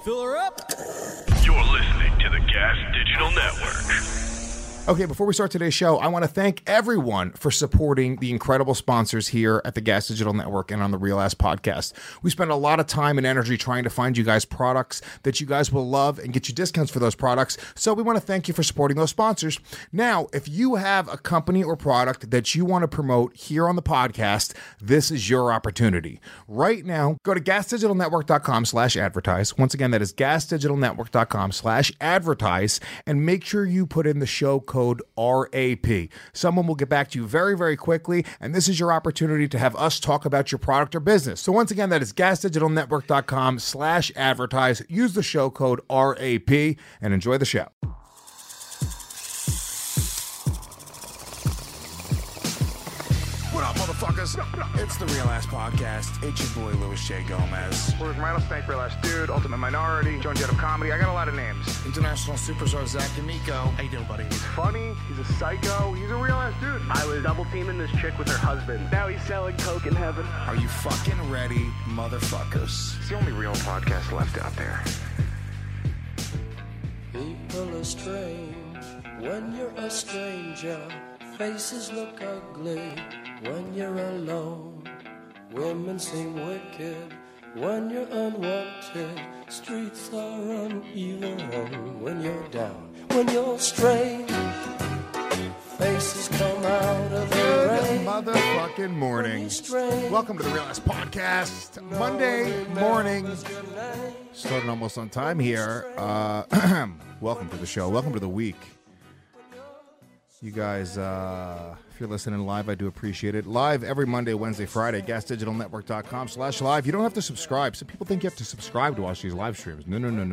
Fill her up. You're listening to the Gas Digital Network. Okay, before we start today's show, I want to thank everyone for supporting the incredible sponsors here at the Gas Digital Network and on the Real Ass Podcast. We spend a lot of time and energy trying to find you guys products that you guys will love and get you discounts for those products. So we want to thank you for supporting those sponsors. Now, if you have a company or product that you want to promote here on the podcast, this is your opportunity. Right now, go to gasdigitalnetwork.com/advertise. Once again, that is gasdigitalnetwork.com/advertise, and make sure you put in the show code RAP. Someone will get back to you very, very quickly, and this is your opportunity to have us talk about your product or business. So once again, that is gasdigitalnetwork.com/advertise. Use the show code RAP and enjoy the show. What up, motherfuckers? It's the Real Ass Podcast. It's your boy, Louis J. Gomez. Where's Rattlesnake, Real Ass Dude, Ultimate Minority, Joan Jett of Comedy. I got a lot of names. International superstar Zach D'Amico. How you doing, buddy? He's funny, he's a psycho, he's a real ass dude. I was double teaming this chick with her husband. Now he's selling coke in heaven. Are you fucking ready, motherfuckers? It's the only real podcast left out there. People are strange when you're a stranger. Faces look ugly when you're alone. Women seem wicked when you're unwanted. Streets are uneven when you're down. When you're strange, faces come out of the rain. Motherfucking morning. Welcome to the Real Ass Podcast. Monday morning. Starting almost on time here. Welcome to the show. Welcome to the week. You guys, if you're listening live, I do appreciate it. Live every Monday, Wednesday, Friday, gasdigitalnetwork.com/live. You don't have to subscribe. Some people think you have to subscribe to watch these live streams.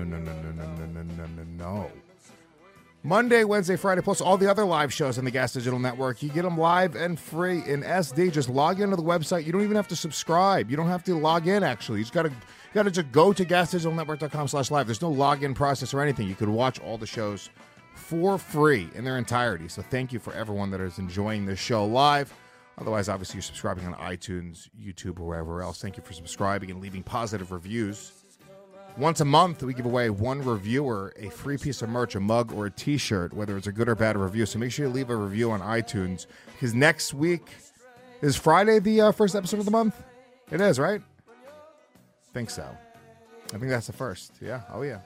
No. Monday, Wednesday, Friday, plus all the other live shows on the Gas Digital Network. You get them live and free in SD. Just log into the website. You don't even have to subscribe. You don't have to log in, actually. You just got to just go to gasdigitalnetwork.com/live. There's no login process or anything. You could watch all the shows for free in their entirety. So thank you for everyone that is enjoying this show live. Otherwise, obviously, you're subscribing on iTunes, YouTube, or wherever else. Thank you for subscribing and leaving positive reviews. Once a month, we give away one reviewer a free piece of merch, a mug or a t-shirt, whether it's a good or bad review. So make sure you leave a review on iTunes, because next week is Friday the first episode of the month. It is, right? Think so. I think that's the first. Yeah. Oh, yeah.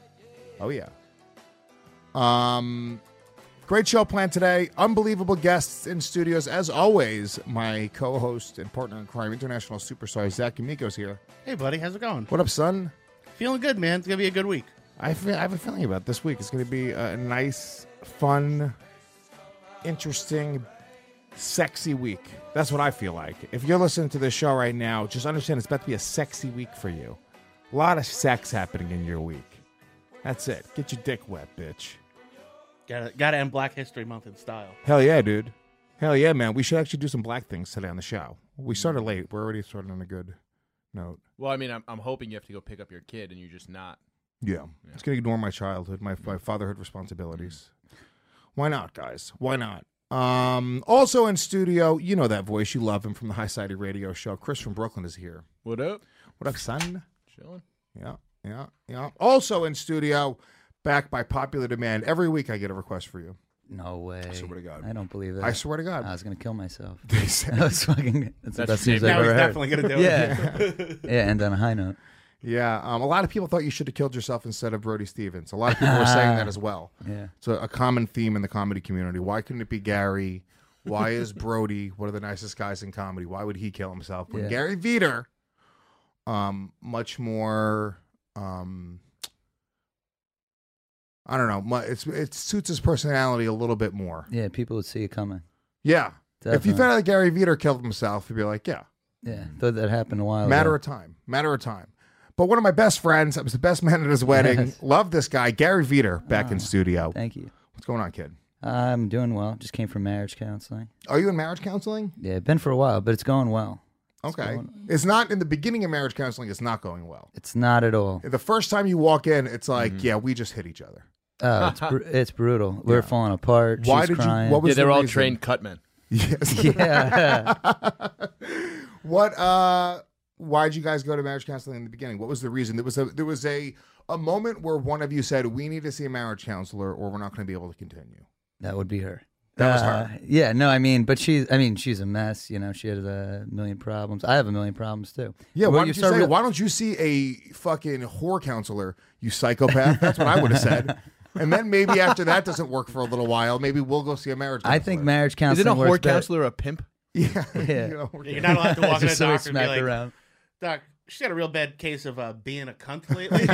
Great show planned today. Unbelievable guests in studios. As always, my co-host and partner in crime, international superstar Zach D'Amico's here. Hey, buddy. How's it going? What up, son? Feeling good, man. It's going to be a good week. I have a feeling about this week. It's going to be a nice, fun, interesting, sexy week. That's what I feel like. If you're listening to this show right now, just understand it's about to be a sexy week for you. A lot of sex happening in your week. That's it. Get your dick wet, bitch. Gotta end Black History Month in style. Hell yeah, dude. Hell yeah, man. We should actually do some black things today on the show. We started late. We're already starting on a good note. Well, I mean, I'm hoping you have to go pick up your kid and you're just not. Yeah. It's going to ignore my childhood, my fatherhood responsibilities. Why not, guys? Why not? Also in studio, you know that voice. You love him from the High Society Radio Show. Chris from Brooklyn is here. What up? What up, son? Chilling. Yeah. Also in studio, back by popular demand. Every week I get a request for you. No way. I swear to God. I don't believe that. I swear to God. I was going to kill myself. They say. That's the best news I've Now ever he's heard. definitely going to do it. Yeah, and on a high note. Yeah, a lot of people thought you should have killed yourself instead of Brody Stevens. A lot of people were saying that as well. Yeah. It's a common theme in the comedy community. Why couldn't it be Gary? Why is Brody one of the nicest guys in comedy? Why would he kill himself? When Gary Veter, much more, I don't know, it suits his personality a little bit more. Yeah, people would see it coming. Yeah. Definitely. If you found out that Gary Veter killed himself, you'd be like, yeah. Yeah, thought that happened a while Matter ago. of time. But one of my best friends, I was the best man at his wedding. Yes. Love this guy, Gary Veter, back in studio. Thank you. What's going on, kid? I'm doing well. Just came from marriage counseling. Are you in marriage counseling? Yeah, been for a while, but it's going well. Okay. It's not in the beginning of marriage counseling. It's not going well. It's not at all. The first time you walk in, it's like, yeah, we just hit each other. Oh, it's brutal. We're falling apart. Why She's did crying. you? What was Yeah, they're the all reason? trained cutmen. Yes. Yeah. What? Why'd you guys go to marriage counseling in the beginning? What was the reason? There was a a moment where one of you said, "We need to see a marriage counselor, or we're not going to be able to continue." That would be her. That was her. Yeah, no, I mean, but she's a mess. You know, she has a million problems. I have a million problems too. Yeah, Well, why don't you say, why don't you see a fucking whore counselor, you psychopath? That's what I would have said. And then maybe after that doesn't work for a little while, maybe we'll go see a marriage counselor. I think marriage counseling Isn't a whore works better. counselor a pimp? Yeah. Yeah. You're not allowed to walk in a Just so doctor and be smack like, around. Doc, she's got a real bad case of being a cunt lately.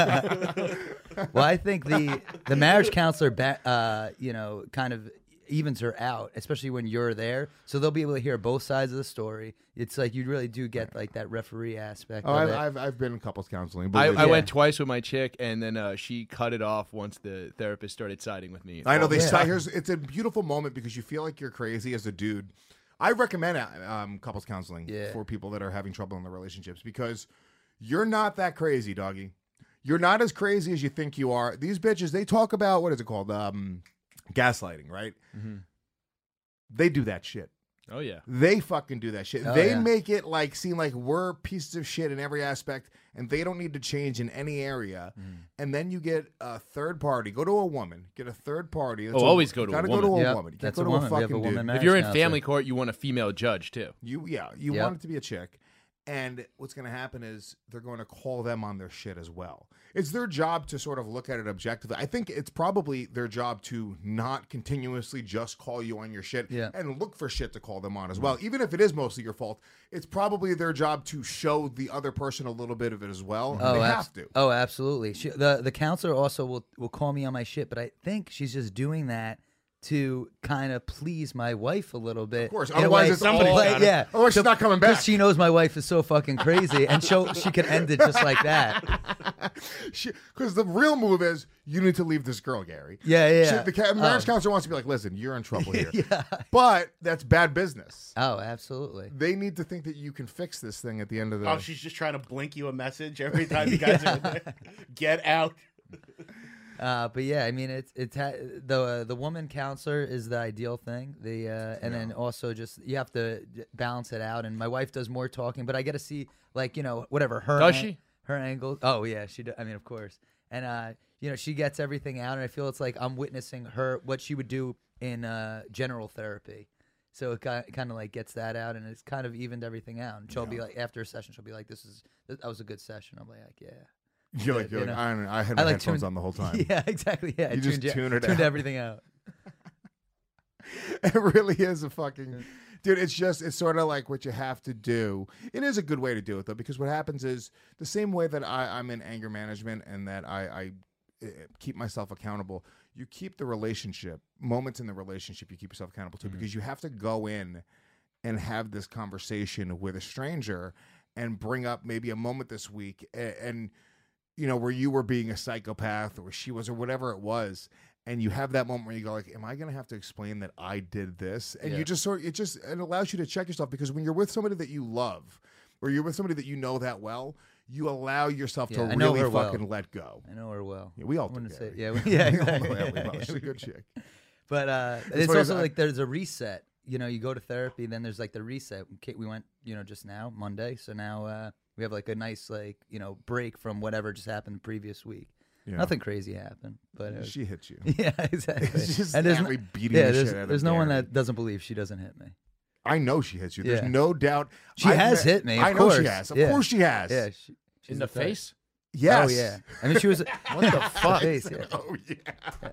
Well, I think the marriage counselor, kind of evens her out, especially when you're there. So they'll be able to hear both sides of the story. It's like you really do get like that referee aspect. Oh, of I've been in couples counseling. I went twice with my chick, and then she cut it off once the therapist started siding with me. I know they Yeah. say it's a beautiful moment because you feel like you're crazy as a dude. I recommend couples counseling for people that are having trouble in their relationships because you're not that crazy, doggy. You're not as crazy as you think you are. These bitches, they talk about, what is it called? Gaslighting, right? Mm-hmm. They do that shit. Oh yeah. They fucking do that shit. Oh, They yeah. make it like seem like we're pieces of shit in every aspect, and they don't need to change in any area. And then you get a third party. Go to a woman. Get a third party. That's always go to a gotta woman. go to a Yep, woman. You can't that's go a to woman. a We have fucking a woman dude. marriage If you're in counselor. family court, you want a female judge too. You Yep. want it to be a chick. And what's going to happen is they're going to call them on their shit as well. It's their job to sort of look at it objectively. I think it's probably their job to not continuously just call you on your shit and look for shit to call them on as well. Even if it is mostly your fault, it's probably their job to show the other person a little bit of it as well. And they have to. Oh, absolutely. The counselor also will call me on my shit, but I think she's just doing that to kind of please my wife a little bit. Of course, In a otherwise way- it's somebody's got it. yeah. Otherwise she's not coming back. Because she knows my wife is so fucking crazy, and she can end it just like that. Because the real move is you need to leave this girl, Gary. Yeah. The marriage counselor wants to be like, listen, you're in trouble here. But that's bad business. Oh, absolutely. They need to think that you can fix this thing at the end of the Oh, she's just trying to blink you a message every time you guys are there. Get out. But yeah, I mean, the woman counselor is the ideal thing. Then also just you have to balance it out. And my wife does more talking, but I get to see whatever her Does she? her angle. Oh yeah, she. I mean, of course. And she gets everything out, and I feel it's like I'm witnessing what she would do in general therapy. So it kind of like gets that out, and it's kind of evened everything out. And she'll be like, after a session, she'll be like, that was a good session. I'm like, yeah. You're like, I don't know. I had my headphones on the whole time. Yeah, exactly. Yeah, You just tune it tuned out. everything out. It really is a fucking dude. It's sort of like what you have to do. It is a good way to do it though, because what happens is the same way that I'm in anger management and that I keep myself accountable. You keep the relationship moments in the relationship. You keep yourself accountable to because you have to go in and have this conversation with a stranger and bring up maybe a moment this week and where you were being a psychopath or she was or whatever it was. And you have that moment where you go like, am I going to have to explain that I did this? And you just it allows you to check yourself because when you're with somebody that you love or you're with somebody that you know that well, you allow yourself to I know really her well. fucking let go. I know her well. Yeah, we all I do. wouldn't say, Gary. yeah, We all know exactly. Ellie well. She's a good chick. But it's funny, also I- like there's a reset. You go to therapy, then there's like the reset. We went, just now Monday, so now we have like a nice break from whatever just happened the previous week. Yeah. Nothing crazy happened, but it was, She hit you. yeah, exactly. It's just and there's Natalie beating the shit out of there's no one Gary. that doesn't believe she doesn't hit me. I know she hits you. There's Yeah. no doubt. She has hit me. I Of know she course. has. Of Yeah. course she has. Yeah, she's In the a threat. face? Yes. Oh yeah. I mean, she was. What the fuck? Face, yeah. Oh yeah.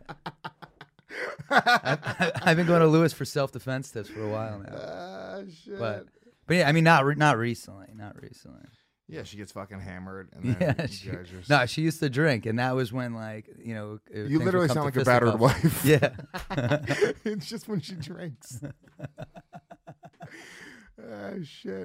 I've been going to Lewis for self-defense tips for a while now, Shit. but yeah, I mean, not recently. Yeah, she gets fucking hammered, and then Yeah, you guys are. no, she used to drink, and that was when You things literally would come sound like to a battered fisticuffs. wife. Yeah. It's just when she drinks. Shit.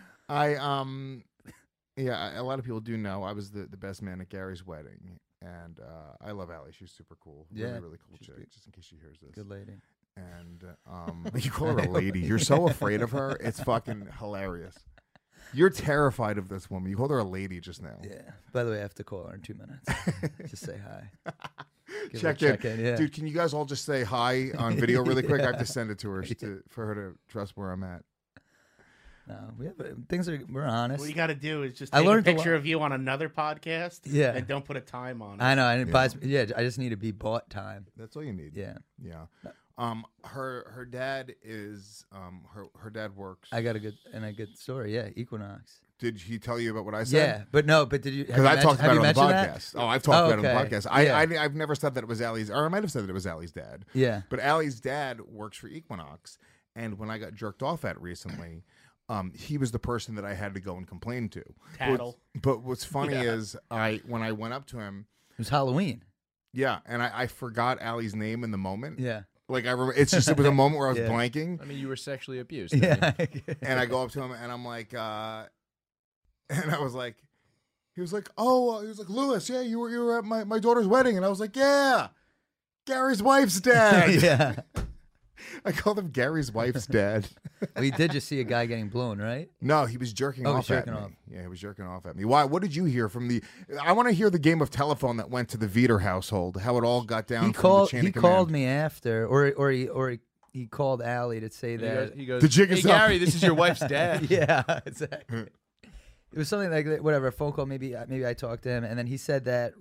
Yeah, a lot of people do know I was the best man at Gary's wedding, and I love Allie. She's super cool. Yeah, Really, really cool she's chick. good. Just in case she hears this. Good lady. And you call her a lady. You're so afraid of her. It's fucking hilarious. You're terrified of this woman. You called her a lady just now. Yeah. By the way, I have to call her in 2 minutes. Just say hi. Give her a Check in. Yeah. Dude, can you guys all just say hi on video really quick? I have to send it to her for her to trust where I'm at. No, we're honest. What you got to do is just I take a learned a picture lot. of you on another podcast. Yeah. And don't put a time on it. I know, and it buys. Yeah, I just need to be bought time. That's all you need. Yeah. Yeah. Her dad is her dad works. I got a good story. Yeah, Equinox. Did he tell you about what I said? Yeah, but did you? Because I talked about it on the podcast. That? Oh, I've talked about it on the okay. podcast. Yeah. I've never said that it was Allie's, or I might have said that it was Allie's dad. Yeah. But Allie's dad works for Equinox, and when I got jerked off at recently, he was the person that I had to go and complain to. Tattle. But what's funny is when I went up to him, It was Halloween. yeah, and I forgot Allie's name in the moment. Yeah. Like I remember, it was a moment where I was Yeah. blanking. I mean, you were sexually abused. Yeah. And I go up to him and I'm like, and I was like, he was like, Lewis, yeah, you were at my daughter's wedding. And I was like, yeah, Gary's wife's dad. Yeah. I called him Gary's wife's dad. Well, you did just see a guy getting blown, right? No, he was jerking Oh, off jerking at me. off. Yeah, he was jerking off at me. Why? What did you hear from the? I want to hear the game of telephone that went to the Veter household. How it all got down. He from called. The chain He of command. called me after, or he called Allie to say that. He goes, The jig hey, is up." Gary, this is your wife's dad. Yeah, exactly. It was something like that, whatever, a phone call. Maybe I talked to him, and then he said that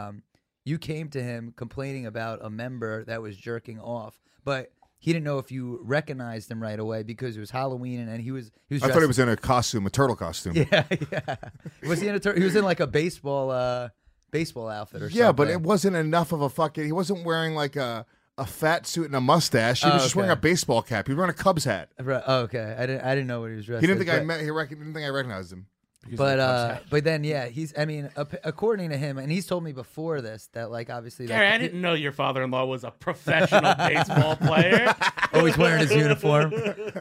you came to him complaining about a member that was jerking off, but he didn't know if you recognized him right away because it was Halloween, and he was. I thought he was in a costume, a turtle costume. Yeah, yeah. Was he in a? He was in like a baseball outfit or something. Yeah, but it wasn't enough of a fucking. He wasn't wearing like a fat suit and a mustache. He was just wearing a baseball cap. He was wearing a Cubs hat. Right, oh, okay, I didn't know what he was dressed. He didn't as, think I but- met. Didn't think I recognized him. But then according to him, and he's told me before this that like obviously Gary, I didn't know your father-in-law was a professional baseball player. always wearing his uniform.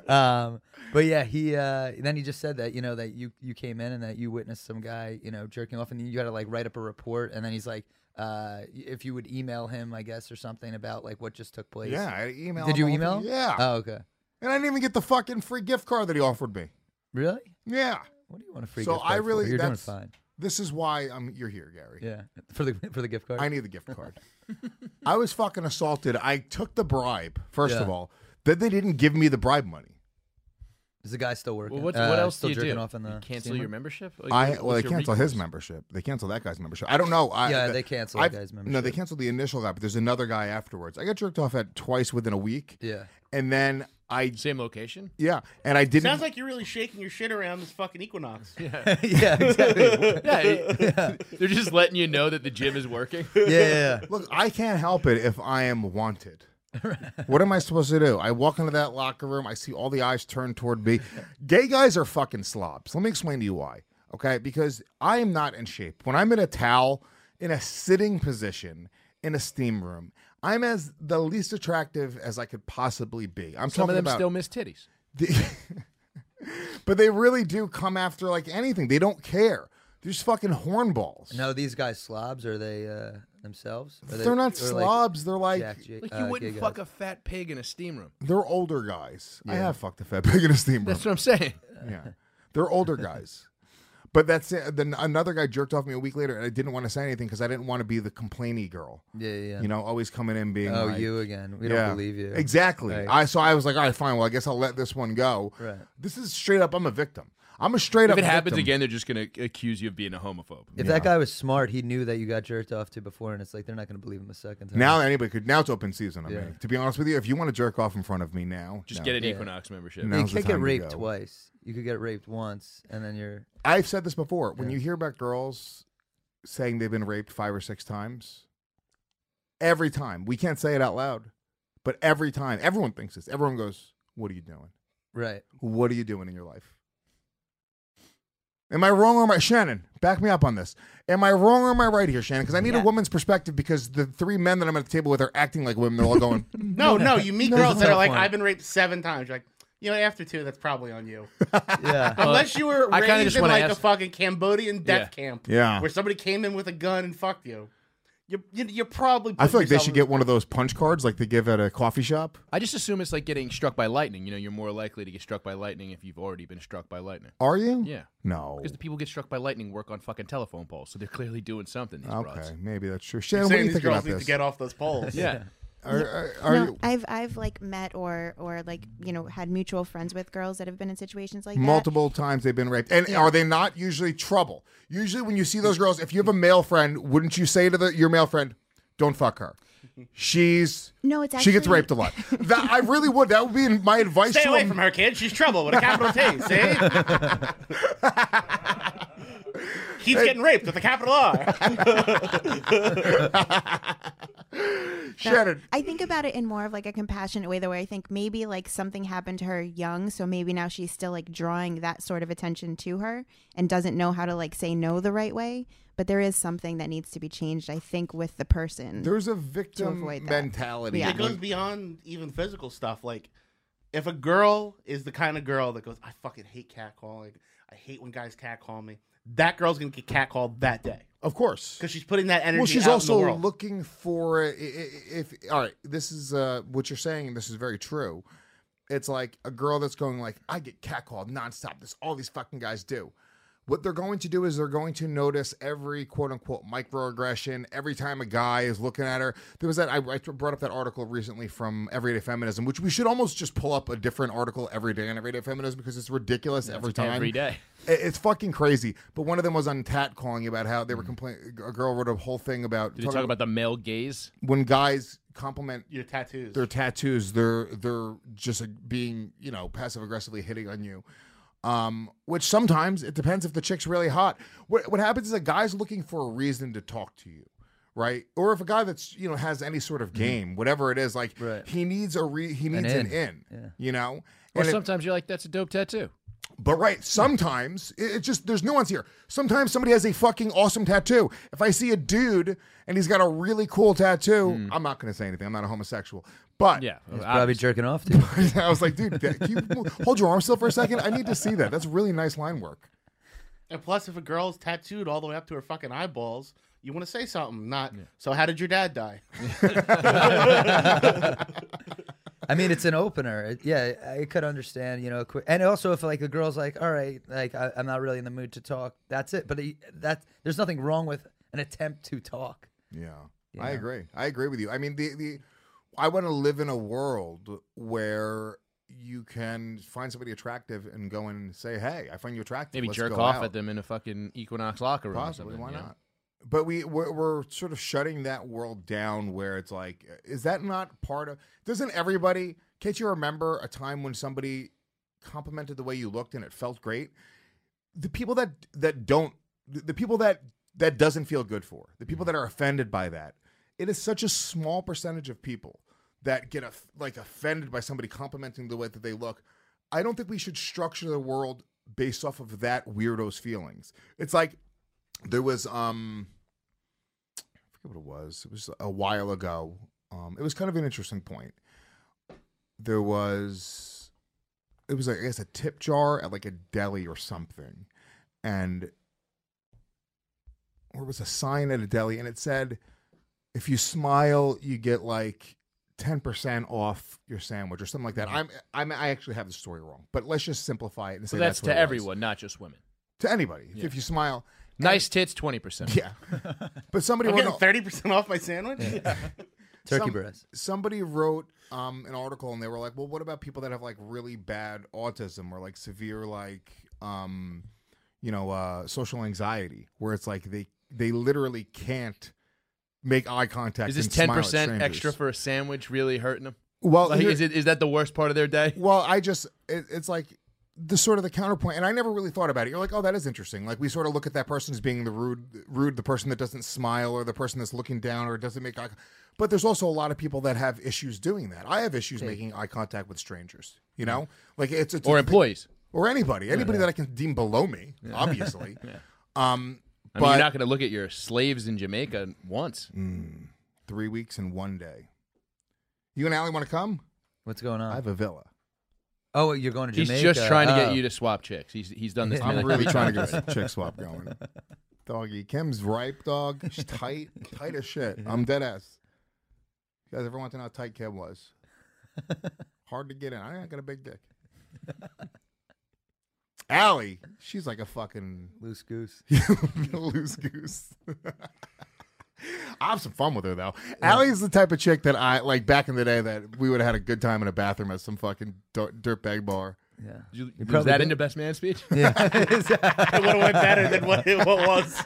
But yeah, then he just said that that you came in and that you witnessed some guy jerking off, and you got to like write up a report, and then he's like, if you would email him, I guess, or something about like what just took place. Yeah, I emailed. Did you him. email? Yeah. Oh, okay. And I didn't even get the fucking free gift card that he offered me. Really? Yeah. What do you want a free So gift card I really. for? You're doing that's- fine. This is why you're here, Gary. Yeah. For the gift card. I need the gift card. I was fucking assaulted. I took the bribe, first of Yeah. all. Then they didn't give me the bribe money. Is the guy still working? Well, what else still do you jerking do? off in the You cancel steamer? your membership? Like, They what's your canceled his recourse? membership. They canceled that guy's membership. I don't know. They canceled that guy's No, membership. they canceled the initial guy, but there's another guy afterwards. I got jerked off at twice within a week. Yeah. And then Same location? and I didn't. Sounds like you're really shaking your shit around this fucking Equinox. Yeah, exactly. Yeah, they're just letting you know that the gym is working. Yeah. Look, I can't help it if I am wanted. What am I supposed to do? I walk into that locker room. I see all the eyes turned toward me. Gay guys are fucking slobs. Let me explain to you why. Okay? Because I am not in shape. When I'm in a towel, in a sitting position, in a steam room, I'm as the least attractive as I could possibly be. I'm Some of talking them about still miss titties. but they really do come after like anything. They don't care. They're just fucking hornballs. No, these guys slobs, are they themselves? Are They're not or like slobs. They're like Like you wouldn't gay fuck guys? a fat pig in a steam room. they're older guys. I have fucked a fat pig in a steam room. That's what I'm saying. Yeah, they're older guys. But that's it. Then another guy jerked off me a week later, and I didn't want to say anything because I didn't want to be the complainy girl. Yeah. You know, always coming in being Oh, like, you again. We yeah, don't believe you. Exactly. Right. So I was like, all right, fine. Well, I guess I'll let this one go. Right. This is straight up. I'm a victim. I'm a straight up. If it happens victim. again, they're just going to accuse you of being a homophobe. If that guy was smart, he knew that you got jerked off to before, and it's like they're not going to believe him a second time. Now anybody could. Now it's open season. I Yeah. mean, to be honest with you, if you want to jerk off in front of me now, Just no. get an Yeah. Equinox membership. No. you now's the can't get time to raped go. twice. You could get raped once, and then you're. I've said this before. When Yeah. you hear about girls saying they've been raped 5 or 6 times, every time, we can't say it out loud, but every time, everyone thinks this. Everyone goes, "What are you doing? Right. What are you doing in your life?" Am I wrong or am I, Shannon? Back me up on this. Am I wrong or am I right here, Shannon? Because I need a woman's perspective. Because the 3 men that I'm at the table with are acting like women. They're all going, No, you meet No, girls that's that a are tough like, one. I've been raped 7 times. You're like, after 2, that's probably on you. Yeah. Unless you were I kinda raised just in wanna like a ask- fucking Cambodian death camp. Yeah. Where somebody came in with a gun and fucked you. You're probably. I feel like they yourself should in get this one of those punch cards like they give at a coffee shop. I just assume it's like getting struck by lightning. You know, you're more likely to get struck by lightning if you've already been struck by lightning. Are you? Yeah. No. Because the people get struck by lightning work on fucking telephone poles, so they're clearly doing something. These Okay, broads. maybe that's true. You're Shannon, what do saying you these think girls about need this? to get off those poles. Yeah. Are No, you I've like met or like had mutual friends with girls that have been in situations like that. multiple times they've been raped? And are they not usually trouble? Usually when you see those girls, if you have a male friend, wouldn't you say to your male friend, "Don't fuck her. No, it's she gets actually- raped a lot." I really would. That would be my advice Stay to away him. from her, kid. She's trouble with a capital T. See? Keeps getting raped with a capital R. Shannon. I think about it in more of like a compassionate way, the way I think maybe like something happened to her young, so maybe now she's still like drawing that sort of attention to her and doesn't know how to like say no the right way. But there is something that needs to be changed, I think, with the person. There's a to victim avoid that. mentality. Yeah. It goes beyond even physical stuff. Like, if a girl is the kind of girl that goes, "I fucking hate catcalling. I hate when guys catcall me," that girl's gonna get catcalled that day Of course. because she's putting that energy. Well, she's out also in the world. looking for if all right, this is what you're saying. This is very true. It's like a girl that's going like, "I get catcalled nonstop. This all these fucking guys do." What they're going to do is they're going to notice every quote unquote microaggression every time a guy is looking at her. There was that I brought up that article recently from Everyday Feminism, which we should almost just pull up a different article every day on Everyday Feminism because it's ridiculous every time. Every day. It's fucking crazy. But one of them was on Tat calling about how they were complaining. A girl wrote a whole thing about Did you talk about the male gaze? when guys compliment Your tattoos. their tattoos, they're just being passive aggressively hitting on you. Which sometimes it depends if the chick's really hot. What happens is a guy's looking for a reason to talk to you, right? Or if a guy that's has any sort of game, whatever it is, like Right. he needs an in. Yeah. Or And sometimes you're like, that's a dope tattoo. but right, sometimes it's just there's nuance here. Sometimes somebody has a fucking awesome tattoo. If I see a dude and he's got a really cool tattoo, I'm not going to say anything. I'm not a homosexual. But Yeah. He's probably jerking off to you. I was like, dude, can you hold your arm still for a second? I need to see that. That's really nice line work. And plus, if a girl's tattooed all the way up to her fucking eyeballs, you want to say something, not, "So how did your dad die?" I mean, it's an opener. I could understand, and also if like a girl's like, all right, like I'm not really in the mood to talk. That's it. But there's nothing wrong with an attempt to talk. Yeah, You I know? agree. I agree with you. I mean, I want to live in a world where you can find somebody attractive and go and say, "Hey, I find you attractive." Maybe Let's jerk go off out." at them in a fucking Equinox locker room. Possibly, or something, why you know? not? But we're sort of shutting that world down where it's like, is that not part of? Doesn't everybody? Can't you remember a time when somebody complimented the way you looked and it felt great? The people that don't, the people that doesn't feel good for, the people that are offended by that, it is such a small percentage of people that get offended by somebody complimenting the way that they look. I don't think we should structure the world based off of that weirdo's feelings. It's like there was I forget what it was. It was a while ago. It was kind of an interesting point. It was like, I guess, a tip jar at like a deli or something, or it was a sign at a deli, and it said, "If you smile, you get like 10% off your sandwich," or something like that. I actually have the story wrong, but let's just simplify it and say So that's what to it was. everyone, not just women. To anybody. If you smile. Nice tits, 20%. Yeah. But somebody I'm wrote getting 30% off my sandwich. Turkey breast. Somebody wrote an article and they were like, well, what about people that have like really bad autism or like severe like social anxiety, where it's like they literally can't make eye contact. Is this and smile at 10% strangers. extra for a sandwich really hurting them? Well, Like, here- is that the worst part of their day? Well, it's like the sort of the counterpoint, and I never really thought about it. You're like, oh, that is interesting. Like we sort of look at that person as being the rude, the person that doesn't smile, or the person that's looking down, or doesn't make eye. But there's also a lot of people that have issues doing that. I have issues making eye contact with strangers. You know, like it's Or employees. or anybody that I can deem below me, obviously. I mean, But you're not going to look at your slaves in Jamaica once. 3 weeks and 1 day. You and Allie want to come? What's going on? I have a villa. Oh, you're going to He's Jamaica. just trying to Oh. get you to swap chicks. He's done this. I'm many really times trying to already. get a chick swap going. Doggy. Kim's ripe, dog. She's tight. Tight as shit. I'm dead ass. You guys ever want to know how tight Kim was? Hard to get in. I ain't got a big dick. Allie, she's like a fucking Loose goose. loose goose. I'll have some fun with her though. Allie is the type of chick that I like back in the day that we would have had a good time in a bathroom at some fucking dirtbag bar. Yeah. Was probably that did. in the best man speech? Yeah. It would have went better than what it was.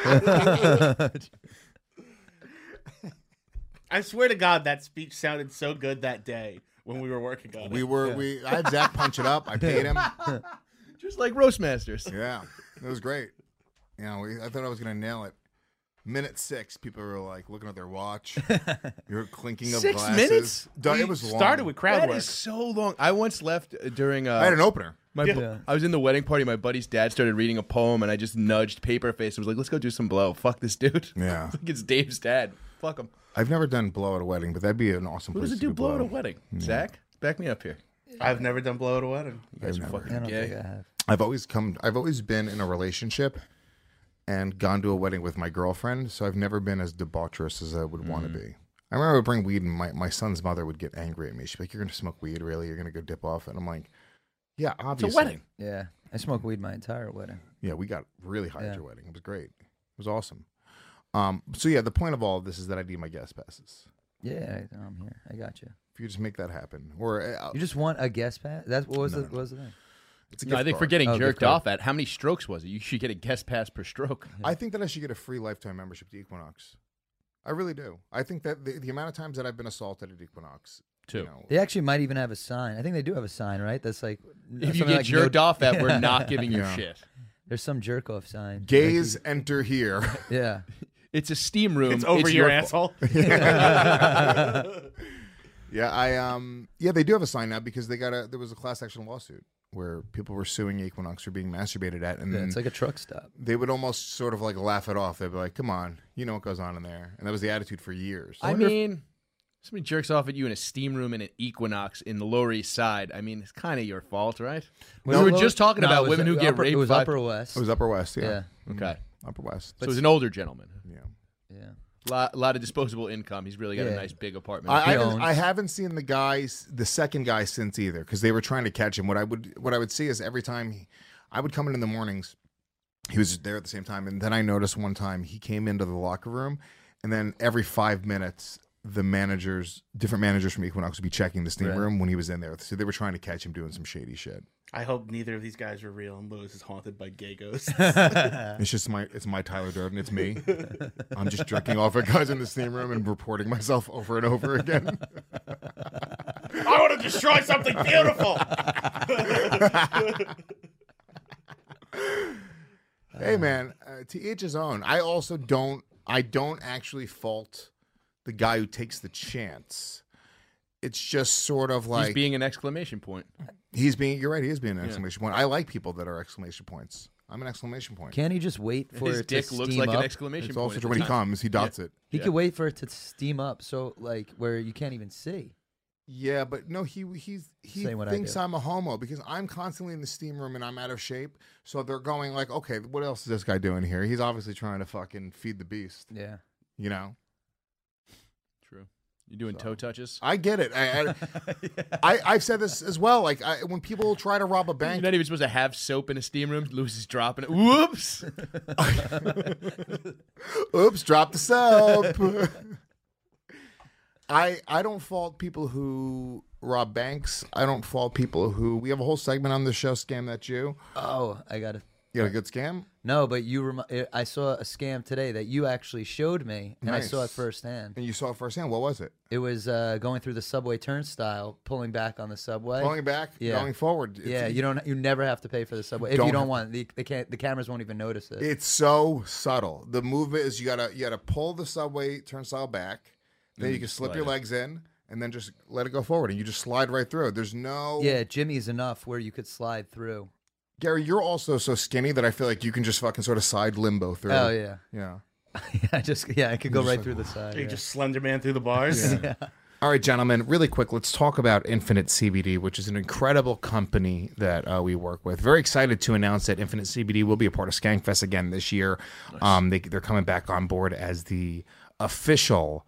I swear to God, that speech sounded so good that day when we were working on it. I had Zach punch it up. I paid him. Just like Roastmasters. Yeah, it was great. You know, I thought I was gonna nail it. Minute 6, people were like looking at their watch. You're clinking of 6 glasses. minutes? It was long. Started with crowd That work. is so long. I once left during. I had an opener. I was in the wedding party. My buddy's dad started reading a poem, and I just nudged Paperface and was like, "Let's go do some blow. Fuck this dude." Yeah. It's like it's Dave's dad. Fuck him. I've never done blow at a wedding, but that'd be an awesome Who place does it to do blow at a blow. wedding? Zach, back me up here. I've never done blow at a wedding. You guys are never. fucking I don't gay. think I have. I've always been in a relationship and gone to a wedding with my girlfriend, so I've never been as debaucherous as I would want to be. I remember I would bring weed, and my son's mother would get angry at me. She'd be like, "You're going to smoke weed, really? You're going to go dip off?" And I'm like, "Yeah, obviously." It's a wedding. Yeah. I smoked weed my entire wedding. Yeah, we got really high at Yeah. your wedding. It was great. It was awesome. So yeah, the point of all of this is that I need my guest passes. Yeah, I'm here. I got you. If you just make that happen, or You just want a guest pass? That's what was No, the what was the thing? it's a No, gift I think for card. getting Oh, jerked gift card. off at, how many strokes was it? You should get a guest pass per stroke. I think that I should get a free lifetime membership to Equinox. I really do. I think that the amount of times that I've been assaulted at Equinox, Two. you know, They actually might even have a sign. I think they do have a sign, right? That's like If you something get like jerked no- off at, we're not giving you Yeah. shit. There's some jerk off sign. gays enter here. Like, yeah. It's a steam room. It's over your your fault. asshole. Yeah, they do have a sign now because there was a class action lawsuit where people were suing Equinox for being masturbated at, and Yeah, then it's like a truck stop. they would almost sort of like laugh it off. They'd be like, "Come on, you know what goes on in there," and that was the attitude for years. I mean, somebody jerks off at you in a steam room in an Equinox in the Lower East Side. I mean, it's kind of your fault, right? Was we it were low- just talking No, about it was women who get upper, raped. It was 5 Upper West. it was Upper West, yeah. Yeah. Okay. Upper West. So it was an older gentleman. Yeah. Yeah. A lot of disposable income. He's really got a Yeah. nice big apartment. I haven't seen the second guy since either because they were trying to catch him. What I would see is every time I would come in the mornings, he was there at the same time, and then I noticed one time he came into the locker room, and then every 5 minutes different managers from Equinox would be checking the steam Right. room when he was in there. So they were trying to catch him doing some shady shit. I hope neither of these guys are real and Lewis is haunted by gay ghosts. It's my Tyler Durden. It's me. I'm just jerking off at guys in the steam room and reporting myself over and over again. I want to destroy something beautiful. Hey man, to each his own. I don't actually fault the guy who takes the chance. It's just sort of like He's being an exclamation point. you're right, he is being an exclamation point. I like people that are exclamation points. I'm an exclamation point. Can't he just wait for His it dick to looks steam like up? an exclamation It's point. also at true the when he time. comes, he dots it. He could wait for it to steam up, so like where you can't even see. Yeah, but no, he Same what I thinks do. I'm a homo because I'm constantly in the steam room and I'm out of shape. So they're going like, okay, what else is this guy doing here? He's obviously trying to fucking feed the beast, Yeah. you know? True. You doing toe touches? I get it. I've said this as well. Like when people try to rob a You're bank, not even supposed to have soap in a steam room. Lewis is dropping it. Whoops. oops, drop the soap. I don't fault people who rob banks. I don't fault people who. We have a whole segment on the show, Scam That Jew. Oh, I got it. You got a good scam? No, but I saw a scam today that you actually showed me, and Nice. I saw it firsthand. And you saw it firsthand. What was it? It was going through the subway turnstile, pulling back on the subway. Going back, Yeah. going forward. Yeah, you never have to pay for the subway if Don't you don't have- want it. The cameras won't even notice it. It's so subtle. The movement is you gotta pull the subway turnstile back, then you can slip slide your it. legs in, and then just let it go forward, and you just slide right through. There's no. Yeah, Jimmy's enough where you could slide through. Gary, you're also so skinny that I feel like you can just fucking sort of side limbo through. Oh yeah, Yeah. I could go right through the side. You Yeah. just Slender Man through the bars. Yeah. All right, gentlemen, really quick, let's talk about Infinite CBD, which is an incredible company that we work with. Very excited to announce that Infinite CBD will be a part of Skankfest again this year. They're coming back on board as the official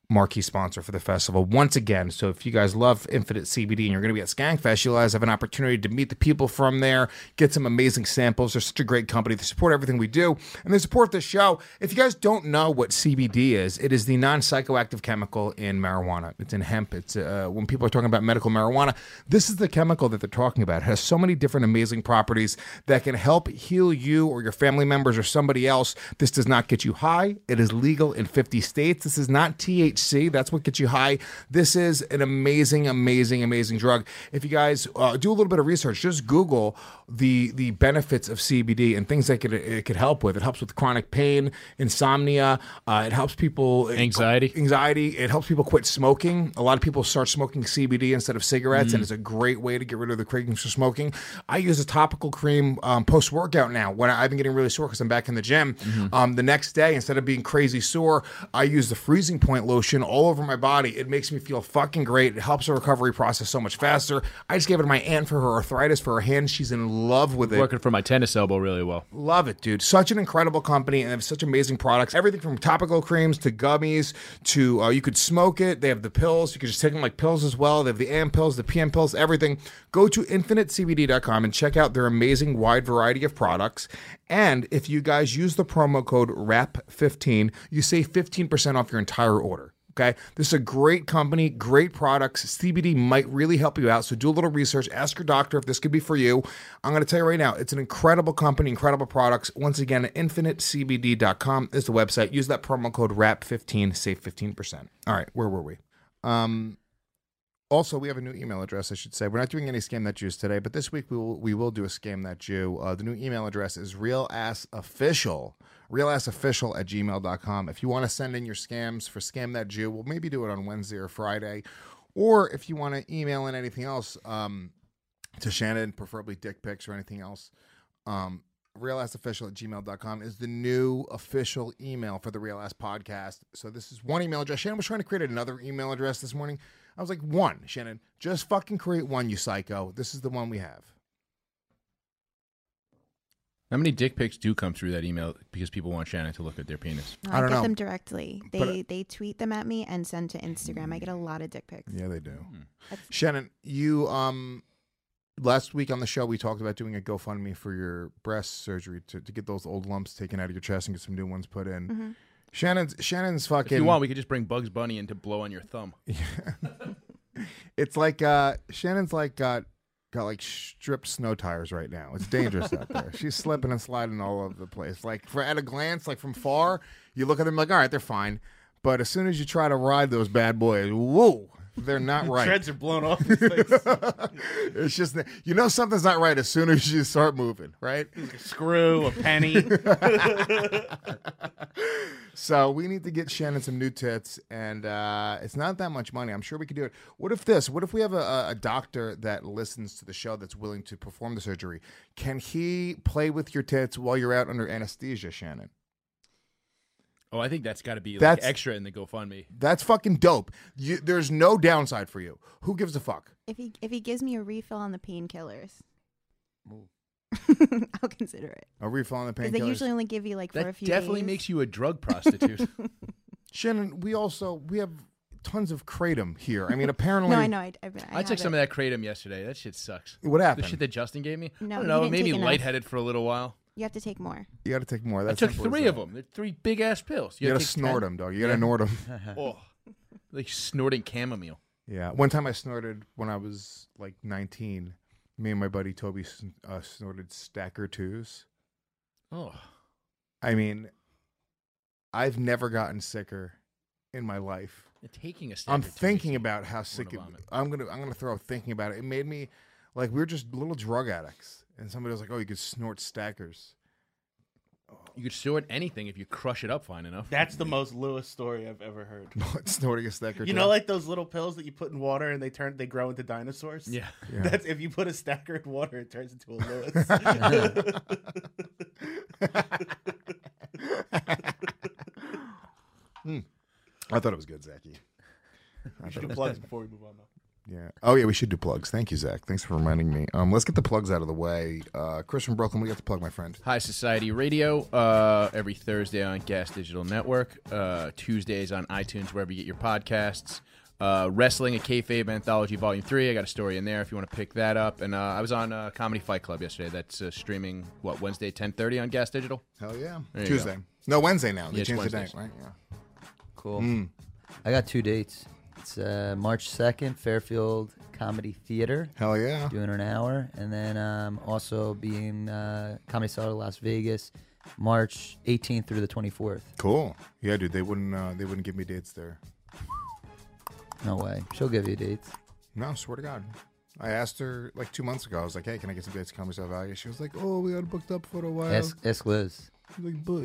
marquee sponsor for the festival once again. So if you guys love Infinite CBD and you're going to be at Skankfest, you guys have an opportunity to meet the people from there, get some amazing samples. They're such a great company. They support everything we do, and they support this show. If you guys don't know what CBD is, it is the non-psychoactive chemical in marijuana. It's in hemp. It's when people are talking about medical marijuana, this is the chemical that they're talking about. It has so many different amazing properties that can help heal you or your family members or somebody else. This does not get you high. It is legal in 50 states. This is not THC. That's what gets you high. This is an amazing, amazing, amazing drug. If you guys do a little bit of research, just Google the benefits of CBD and things that it could help with. It helps with chronic pain, insomnia. It helps people Anxiety. It helps people quit smoking. A lot of people start smoking CBD instead of cigarettes, and it's a great way to get rid of the cravings for smoking. I use a topical cream post workout now when I've been getting really sore because I'm back in the gym. The next day, instead of being crazy sore, I use the Freezing Point lotion all over my body. It makes me feel fucking great. It helps the recovery process so much faster. I just gave it to my aunt for her arthritis for her hand. She's in love with it. Working for my tennis elbow really well. Love it, dude. Such an incredible company, and they have such amazing products. Everything from topical creams to gummies to you could smoke it. They have the pills. You could just take them like pills as well. They have the AM pills, the PM pills, everything. Go to infinitecbd.com and check out their amazing wide variety of products. And if you guys use the promo code RAP15, you save 15% off your entire order. Okay, this is a great company, great products. CBD might really help you out. So do a little research. Ask your doctor if this could be for you. I'm going to tell you right now, it's an incredible company, incredible products. Once again, infinitecbd.com is the website. Use that promo code RAP15, save 15%. All right, where were we? Also, we have a new email address, I should say. We're not doing any Scam That Jews today, but this week we will do a Scam That Jew. The new email address is realassofficial@gmail.com. If you want to send in your scams for Scam That Jew, we'll maybe do it on Wednesday or Friday. Or if you want to email in anything else to Shannon, preferably dick pics or anything else, realassofficial@gmail.com is the new official email for the Real Ass Podcast. So this is one email address. Shannon was trying to create another email address this morning. I was like, one, Shannon, just fucking create one, you psycho. This is the one we have. How many dick pics do come through that email because people want Shannon to look at their penis? No, I don't get know. them directly. They tweet them at me and send to Instagram. I get a lot of dick pics. Yeah, they do. Shannon, you last week on the show we talked about doing a GoFundMe for your breast surgery to get those old lumps taken out of your chest and get some new ones put in. Mm-hmm. Shannon's fucking. If you want, we could just bring Bugs Bunny in to blow on your thumb. It's like Shannon's like got like stripped snow tires right now. It's dangerous out there. She's slipping and sliding all over the place. Like at a glance, like from far, you look at them like, all right, they're fine. But as soon as you try to ride those bad boys, whoa, they're not right. Treads are blown off his face. It's just something's not right as soon as you start moving, right? A screw, a penny. So we need to get Shannon some new tits, and it's not that much money. I'm sure we could do it. What if we have a doctor that listens to the show that's willing to perform the surgery? Can he play with your tits while you're out under anesthesia, Shannon? Oh, I think that's got to be That's- extra in the GoFundMe. That's fucking dope. There's no downside for you. Who gives a fuck? If he gives me a refill on the painkillers, I'll consider it. A refill on the Because painkillers? they usually only give you like for a That few definitely days. makes you a drug prostitute. Shannon, we have tons of kratom here. I mean, apparently. No, I know. I took some of that kratom yesterday. That shit sucks. What happened? The shit that Justin gave me? No, I don't you know. It didn't made me take enough. lightheaded for a little while. You have to take more. You got to take more. That's I took simple as 3 that. of them. They're 3 big-ass pills. You got to take snort 10? them, dog. You got to snort them. Oh, like snorting chamomile. Yeah. One time I snorted when I was like 19. Me and my buddy Toby snorted Stacker 2s. Oh. I mean, I've never gotten sicker in my life. You're taking a I'm Stacker 2 thinking makes me about how sick it, vomit. I'm gonna throw up thinking about it. It made me like we were just little drug addicts, and somebody was like, "Oh, you could snort Stackers." You could snort anything if you crush it up fine enough. That's the most Lewis story I've ever heard. Snorting a Stacker. You know, like those little pills that you put in water and they grow into dinosaurs. Yeah. That's if you put a Stacker in water, it turns into a Lewis. I thought it was good, Zachy. You should have plugged before we move on, though. Yeah. Oh, yeah, we should do plugs. Thank you, Zach. Thanks for reminding me. Let's get the plugs out of the way. Chris from Brooklyn, we got to plug, my friend. High Society Radio, every Thursday on Gas Digital Network, Tuesdays on iTunes, wherever you get your podcasts. Wrestling, a Kayfabe Anthology Volume 3. I got a story in there if you want to pick that up. And I was on Comedy Fight Club yesterday. That's streaming, Wednesday, 10:30 on Gas Digital? Hell yeah. There you Tuesday. go. No, Wednesday now. They Yeah, it's changed the date, Wednesdays. right? Yeah. Cool. I got 2 dates. It's March 2nd, Fairfield Comedy Theater. Hell yeah. Doing an hour. And then also being Comedy Cellar Las Vegas, March 18th through the 24th. Cool. Yeah, dude, they wouldn't give me dates there. No way. She'll give you dates. No, swear to God. I asked her like 2 months ago. I was like, hey, can I get some dates to Comedy Cellar Vegas? She was like, oh, we got it booked up for a while. Ask Liz. She's like, but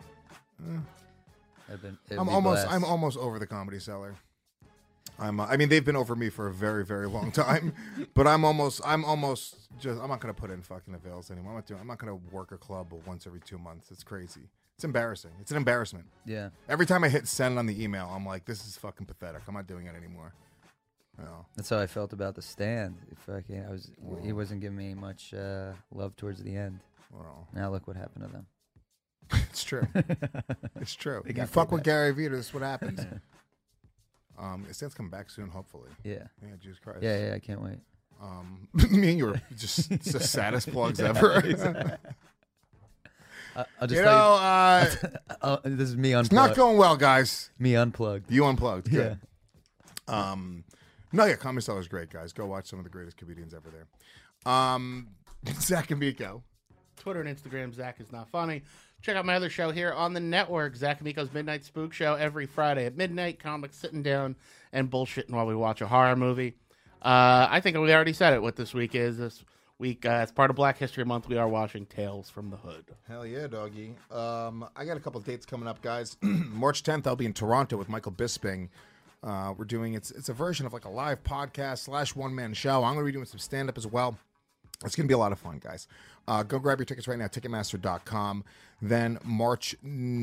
It'd I'm be almost blessed. over the Comedy Cellar. I mean, they've been over me for a very, very long time, but I'm not gonna put in fucking avails anymore. I'm not gonna work a club once every 2 months. It's crazy. It's embarrassing. It's an embarrassment. Yeah. Every time I hit send on the email, I'm like, this is fucking pathetic. I'm not doing it anymore. No. That's how I felt about the stand. He wasn't giving me much love towards the end. Well, Now look what happened to them. it's true. It's true. They You got fuck paid with back. Gary Vee, this is what happens. The stand's coming back soon, hopefully. Yeah. Yeah, Jesus Christ. Yeah, I can't wait. Me and you were just the saddest plugs ever. I'll just You tell know, this is me it's unplugged. not going well, guys. Me unplugged. You unplugged. Yeah. Good. No, yeah, Comedy Cellar is great, guys. Go watch some of the greatest comedians ever there. Zach and Miko. Twitter and Instagram, Zach is not funny. Check out my other show here on the network, Zach and Miko's Midnight Spook Show, every Friday at midnight. Comics sitting down and bullshitting while we watch a horror movie. I think we already said it. What this week is this week, as part of Black History Month, we are watching Tales from the Hood. Hell yeah, doggy. I got a couple of dates coming up, guys. March 10th, I'll be in Toronto with Michael Bisping. We're doing it's a version of like a live podcast / one-man show. I'm going to be doing some stand-up as well. It's going to be a lot of fun, guys. Go grab your tickets right now, Ticketmaster.com. Then March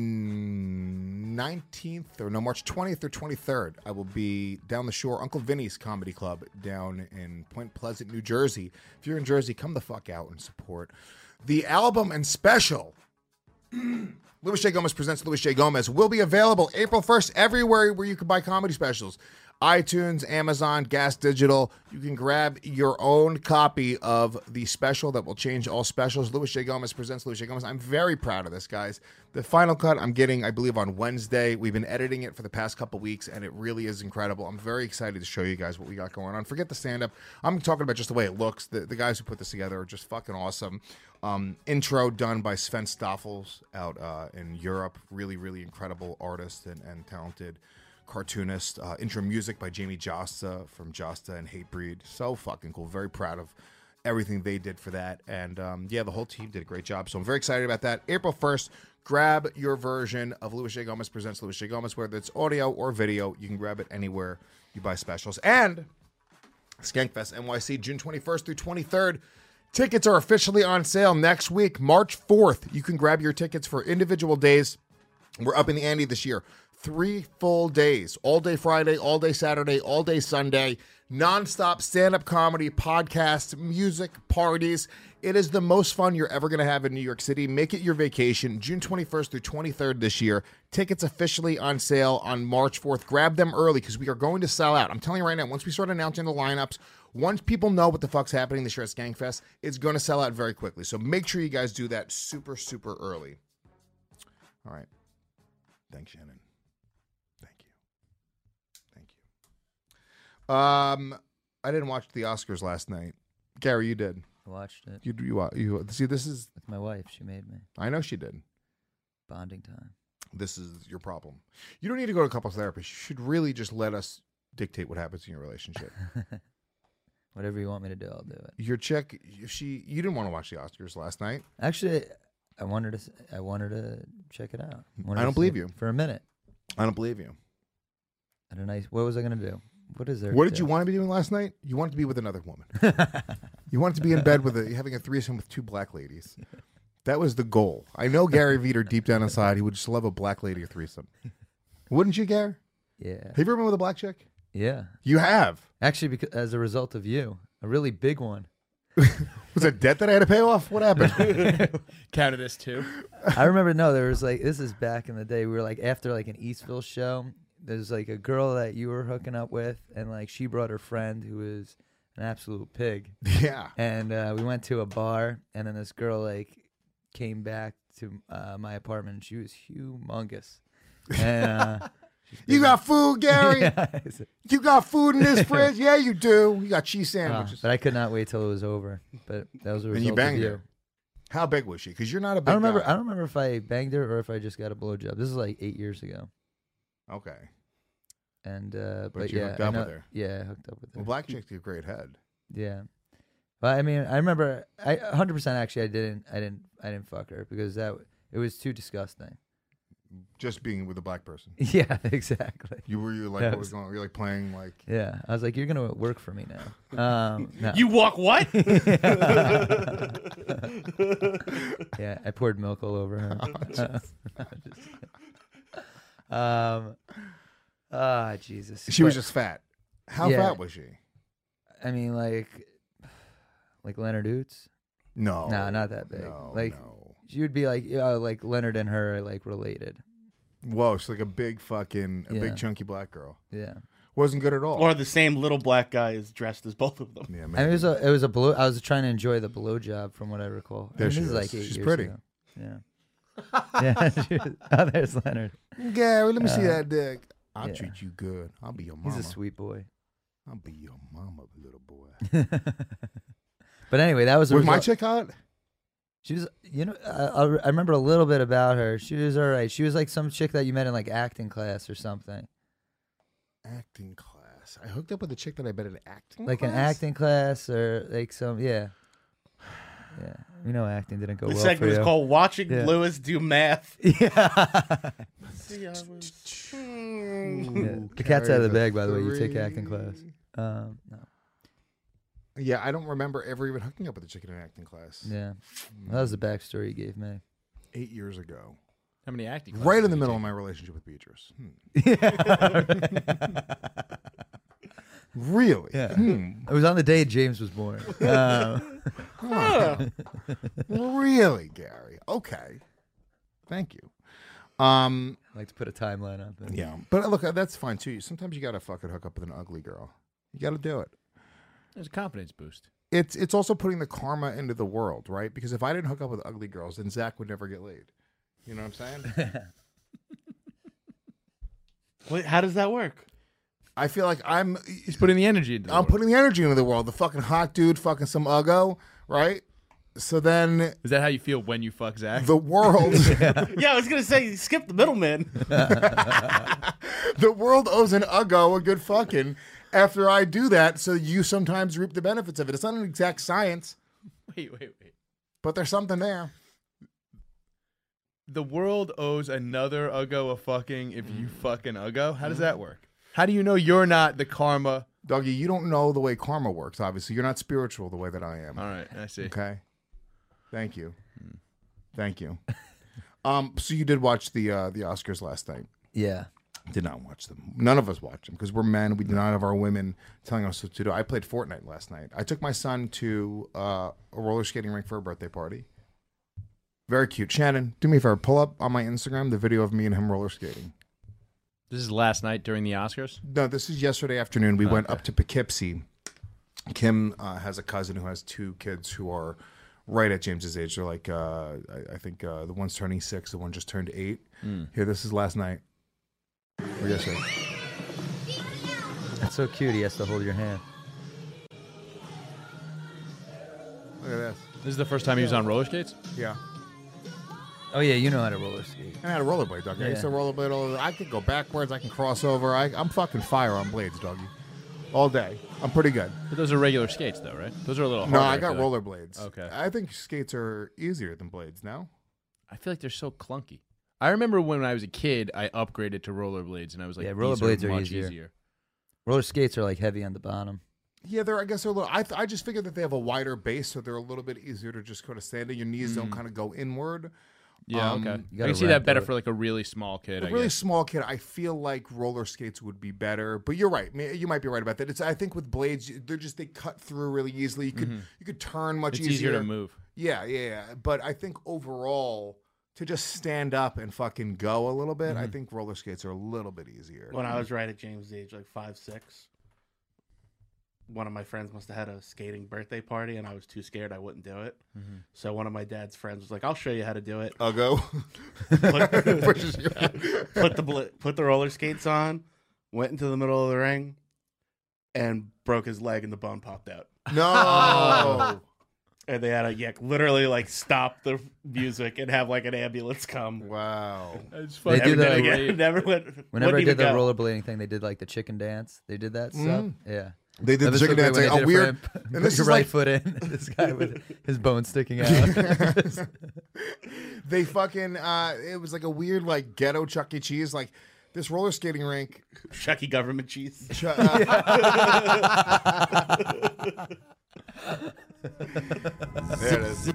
19th, March 20th or 23rd, I will be down the shore, Uncle Vinny's Comedy Club down in Point Pleasant, New Jersey. If you're in Jersey, come the fuck out and support the album and special. Louis J. Gomez Presents Louis J. Gomez will be available April 1st everywhere where you can buy comedy specials. iTunes, Amazon, Gas Digital. You can grab your own copy of the special that will change all specials. Louis J. Gomez Presents Louis J. Gomez. I'm very proud of this, guys. The final cut I'm getting, I believe, on Wednesday. We've been editing it for the past couple weeks, and it really is incredible. I'm very excited to show you guys what we got going on. Forget the stand-up. I'm talking about just the way it looks. The guys who put this together are just fucking awesome. Intro done by Sven Stoffels out in Europe. Really, really incredible artist and talented cartoonist. Intro music by Jamie Josta from Josta and Hatebreed. So fucking cool. Very proud of everything they did for that. And yeah, the whole team did a great job. So I'm very excited about that. April 1st, grab your version of Louis J. Gomez Presents Louis J. Gomez, whether it's audio or video. You can grab it anywhere you buy specials. And Skankfest NYC, June 21st through 23rd. Tickets are officially on sale next week, March 4th. You can grab your tickets for individual days. We're up in the ante this year. 3 full days, all day Friday, all day Saturday, all day Sunday, nonstop stand-up comedy, podcasts, music, parties. It is the most fun you're ever going to have in New York City. Make it your vacation, June 21st through 23rd this year. Tickets officially on sale on March 4th. Grab them early because we are going to sell out. I'm telling you right now, once we start announcing the lineups, once people know what the fuck's happening this year at Skankfest, it's going to sell out very quickly. So make sure you guys do that super, super early. All right. Thanks, Shannon. I didn't watch the Oscars last night. Gary, you did. I watched it You see, this is. with my wife. She made me. I know she did. Bonding time. This is your problem. You don't need to go to couples therapy. You should really just let us dictate what happens in your relationship. Whatever you want me to do, I'll do it. Your chick, you didn't want to watch the Oscars last night. Actually, I wanted to check it out. I don't believe you. For a minute. I don't believe you. At a nice. What was I going to do? What is there? What did you want to be doing last night? You wanted to be with another woman. You wanted to be in bed with having a threesome with 2 black ladies. That was the goal. I know Gary Veter deep down inside, he would just love a black lady threesome. Wouldn't you, Gary? Yeah. Have you ever been with a black chick? Yeah. You have. Actually, because as a result of you, a really big one. Was it debt that I had to pay off? What happened? Counted as 2. I remember, there was like, this is back in the day. We were like, after like an Eastville show, there's like a girl that you were hooking up with, and like she brought her friend who was an absolute pig. Yeah. And we went to a bar, and then this girl like came back to my apartment, and she was humongous. And you got food, Gary? yeah, You got food in this fridge? Yeah, you do. You got cheese sandwiches. but I could not wait till it was over. But that was a result And you banged of you. her. How big was she? Because you're not a big I don't remember. guy. I don't remember if I banged her or if I just got a blowjob. This is like 8 years ago. Okay. And But you yeah, hooked I up know- with her. Yeah, I hooked up with her. Well, black chicks get great head. Yeah, but I mean, I remember. 100% actually, I didn't fuck her because it was too disgusting. Just being with a black person. Yeah, exactly. You like That what was- was going on? You're like playing like. Yeah, I was like, you're gonna work for me now. No. You walk what? Yeah, I poured milk all over her. Jesus. She was But, just fat. How Yeah. fat was she? I mean, like Leonard Oots. No. No, not that big. No, Like no. she would be like Leonard and her are like related. Whoa, she's like a big fucking, Yeah. big chunky black girl. Yeah. Wasn't good at all. Or the same little black guy is dressed as both of them. yeah, I maybe. mean, it was a blow. I was trying to enjoy the blowjob from what I recall. There I mean, she this is is. like 8 She's years pretty. ago. Yeah. Yeah. Oh, there's Leonard. Gary, let me see that dick. I'll yeah. treat you good. I'll be your mama. He's a sweet boy. I'll be your mama, little boy. But anyway, that was a Was my result- chick hot? She was, I remember a little bit about her. She was all right. She was like some chick that you met in like acting class or something. Acting class. I hooked up with a chick that I met in acting Like class? an acting class or like yeah. You know, acting didn't go The well segment for is you. called Watching Yeah. Lewis Do Math. Yeah. See, I was- Yeah. The cat's out of the bag, by the way. You take acting class. No. Yeah, I don't remember ever even hooking up with a chick in an acting class. Yeah. That was the backstory you gave me. 8 years ago. How many acting? Right in classes the did middle you of my relationship with Beatrice. Really? Yeah. It was on the day James was born. Really, Gary? Okay. Thank you. I like to put a timeline on things. Yeah, but look, that's fine too. Sometimes you gotta fucking hook up with an ugly girl. You gotta do it. There's a confidence boost. It's also putting the karma into the world, right? Because if I didn't hook up with ugly girls, then Zach would never get laid. You know what I'm saying? Wait, how does that work? I feel like He's putting the energy into. I'm putting the energy into the world. The fucking hot dude, fucking some uggo, right? So then Is that how you feel when you fuck Zach? the world, Yeah, I was gonna say skip the middleman. the world owes an uggo a good fucking after I do that. So you sometimes reap the benefits of it. It's not an exact science, Wait. but there's something there. The world owes another Uggo a fucking if you fucking Uggo? How does that work? How do you know you're not the karma? Doggy, you don't know the way karma works, obviously. You're not spiritual the way that I am. All right, I see. Okay. Thank you. Thank you. So you did watch the Oscars last night. Yeah. Did not watch them. None of us watched them because we're men. We do not have our women telling us what to do. I played Fortnite last night. I took my son to a roller skating rink for a birthday party. Very cute. Shannon, do me a favor. Pull up on my Instagram the video of me and him roller skating. This is last night during the Oscars? No, this is yesterday afternoon. We went up to Poughkeepsie. Kim has a cousin who has 2 kids who are right at James's age. They're like, I think the one's turning 6, the one just turned 8. Here, this is last night. Or yesterday. That's so cute. He has to hold your hand. Look at this. This is the first time he was on roller skates? Yeah. Oh, yeah. You know how to roller skate. I had a rollerblade, doggy. I used to Yeah. rollerblade all over. I could go backwards. I can cross over. I'm fucking fire on blades, doggy. All day. I'm pretty good. But those are regular skates, though, right? Those are a little harder. No, I got feel like. rollerblades. Okay. I think skates are easier than blades now. I feel like they're so clunky. I remember when I was a kid, I upgraded to rollerblades, and I was like, Yeah, these rollerblades are much easier. Roller skates are like heavy on the bottom. Yeah, I guess they're a little. I just figured that they have a wider base, so they're a little bit easier to just kind of stand on. Your knees don't kind of go inward. Yeah, okay. You I gotta can see that rent better it. for like a really small kid. A I really guess. small kid, I feel like roller skates would be better. But you're right. You might be right about that. I think with blades, they cut through really easily. You could turn much It's easier to move. Yeah. But I think overall, to just stand up and fucking go a little bit, I think roller skates are a little bit easier. When I was right at James' age, like 5, 6, one of my friends must have had a skating birthday party, and I was too scared. I wouldn't do it. So one of my dad's friends was like, "I'll show you how to do it." I'll go. Put the roller skates on, went into the middle of the ring, and broke his leg, and the bone popped out. No. And they had to literally like stop the music and have like an ambulance come. Wow. It's They do that Again, never went. Whenever I wouldn't did the even go. rollerblading thing, they did like the chicken dance. They did that stuff. Yeah. They did That the was chicken so dance, great like when a they did it weird. for him. And Put this your is right like foot in. This guy with his bone sticking out. they fucking. It was like a weird like ghetto Chuck E. Cheese. Like this roller skating rink. Chucky government cheese. There it is.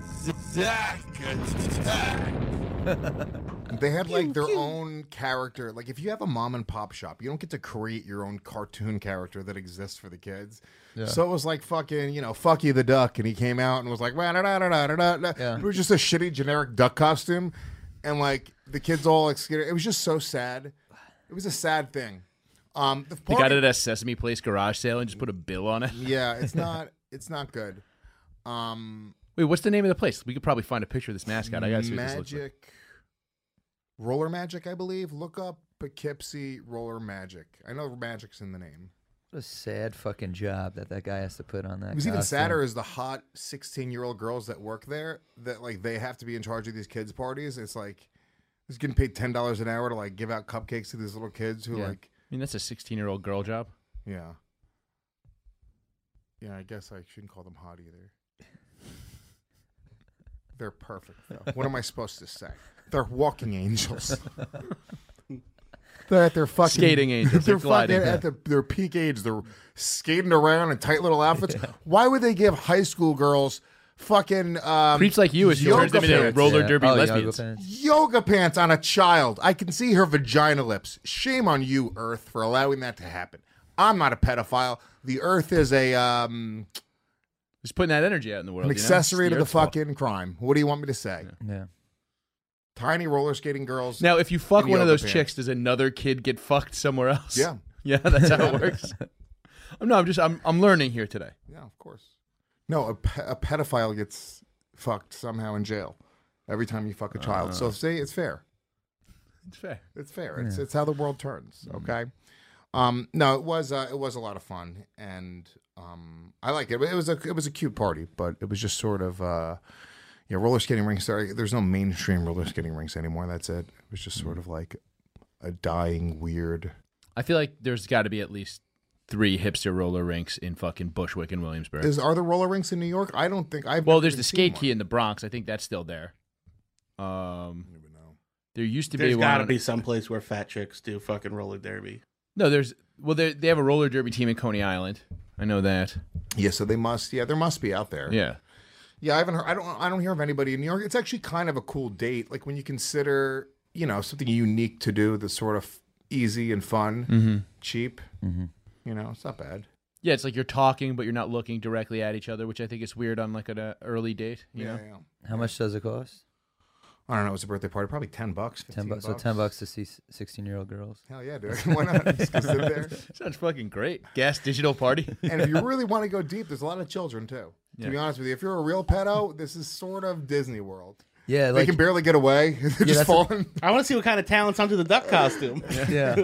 They had like their own character. Like if you have a mom and pop shop, you don't get to create your own cartoon character that exists for the kids. So it was like fucking, Fucky the Duck, and he came out and was like, Yeah. it was just a shitty generic duck costume, and like the kids all like scared. It was just so sad. It was a sad thing. They got it at a Sesame Place garage sale and just put a bill on it. Yeah, it's not good. Wait, what's the name of the place? We could probably find a picture of this mascot. I gotta see what this looks like. Magic, Roller Magic, I believe. Look up Poughkeepsie Roller Magic. I know Magic's in the name. What a sad fucking job that guy has to put on that. It was even costume. sadder is the hot 16-year-old girls that work there that like they have to be in charge of these kids' parties. It's like he's getting paid $10 an hour to like give out cupcakes to these little kids who Yeah. like I mean, that's a 16-year-old girl job. yeah. Yeah, I guess I shouldn't call them hot either. They're perfect, though. What am I supposed to say? They're walking angels. They're at their fucking Skating angels. They're They're gliding. fucking at their peak age. They're skating around in tight little outfits. Why would they give high school girls fucking Creeps like you, as she turns them into pants? roller derby Oh, lesbians. yoga pants. Yoga pants on a child? I can see her vagina lips. Shame on you, Earth, for allowing that to happen. I'm not a pedophile. The Earth is a Just putting that energy out in the world. an accessory to the Earth's fault. fucking crime. What do you want me to say? Yeah. Tiny roller skating girls. Now, if you fuck in one of yoga those pants. chicks, does another kid get fucked somewhere else? Yeah. Yeah, that's how it works. I'm learning here today. Yeah, of course. No, a pedophile gets fucked somehow in jail every time you fuck a child. So say it's fair. It's fair. It's fair. It's how the world turns. Okay. No, it was a lot of fun, and I like it. It was a cute party, but it was just sort of roller skating rinks. There's no mainstream roller skating rinks anymore. That's it. It was just sort of like a dying weird. I feel like there's got to be at least 3 hipster roller rinks in fucking Bushwick and Williamsburg. Are there roller rinks in New York? I don't think I've. Well, never there's even the seen skate one. key in the Bronx. I think that's still there. I don't even know. There used to There's be got to one. be some place where fat chicks do fucking roller derby. No, they have a roller derby team in Coney Island. I know that. Yeah, so they must. Yeah, there must be out there. Yeah. Yeah, I haven't heard. I don't hear of anybody in New York. It's actually kind of a cool date. Like when you consider, something unique to do that's sort of easy and fun, cheap. It's not bad. Yeah, it's like you're talking, but you're not looking directly at each other, which I think is weird on like an early date. You know? Yeah. How much does it cost? I don't know. It's a birthday party. Probably $10, $15. So $10 to see 16-year-old girls. Hell yeah, dude. Why not? Just go sit there. Sounds fucking great. Gas digital party. And if you really want to go deep, there's a lot of children too. To be honest with you, if you're a real pedo, this is sort of Disney World. Yeah, They like can barely get away. They're just that's a- falling. I want to see what kind of talent's under the duck costume. yeah.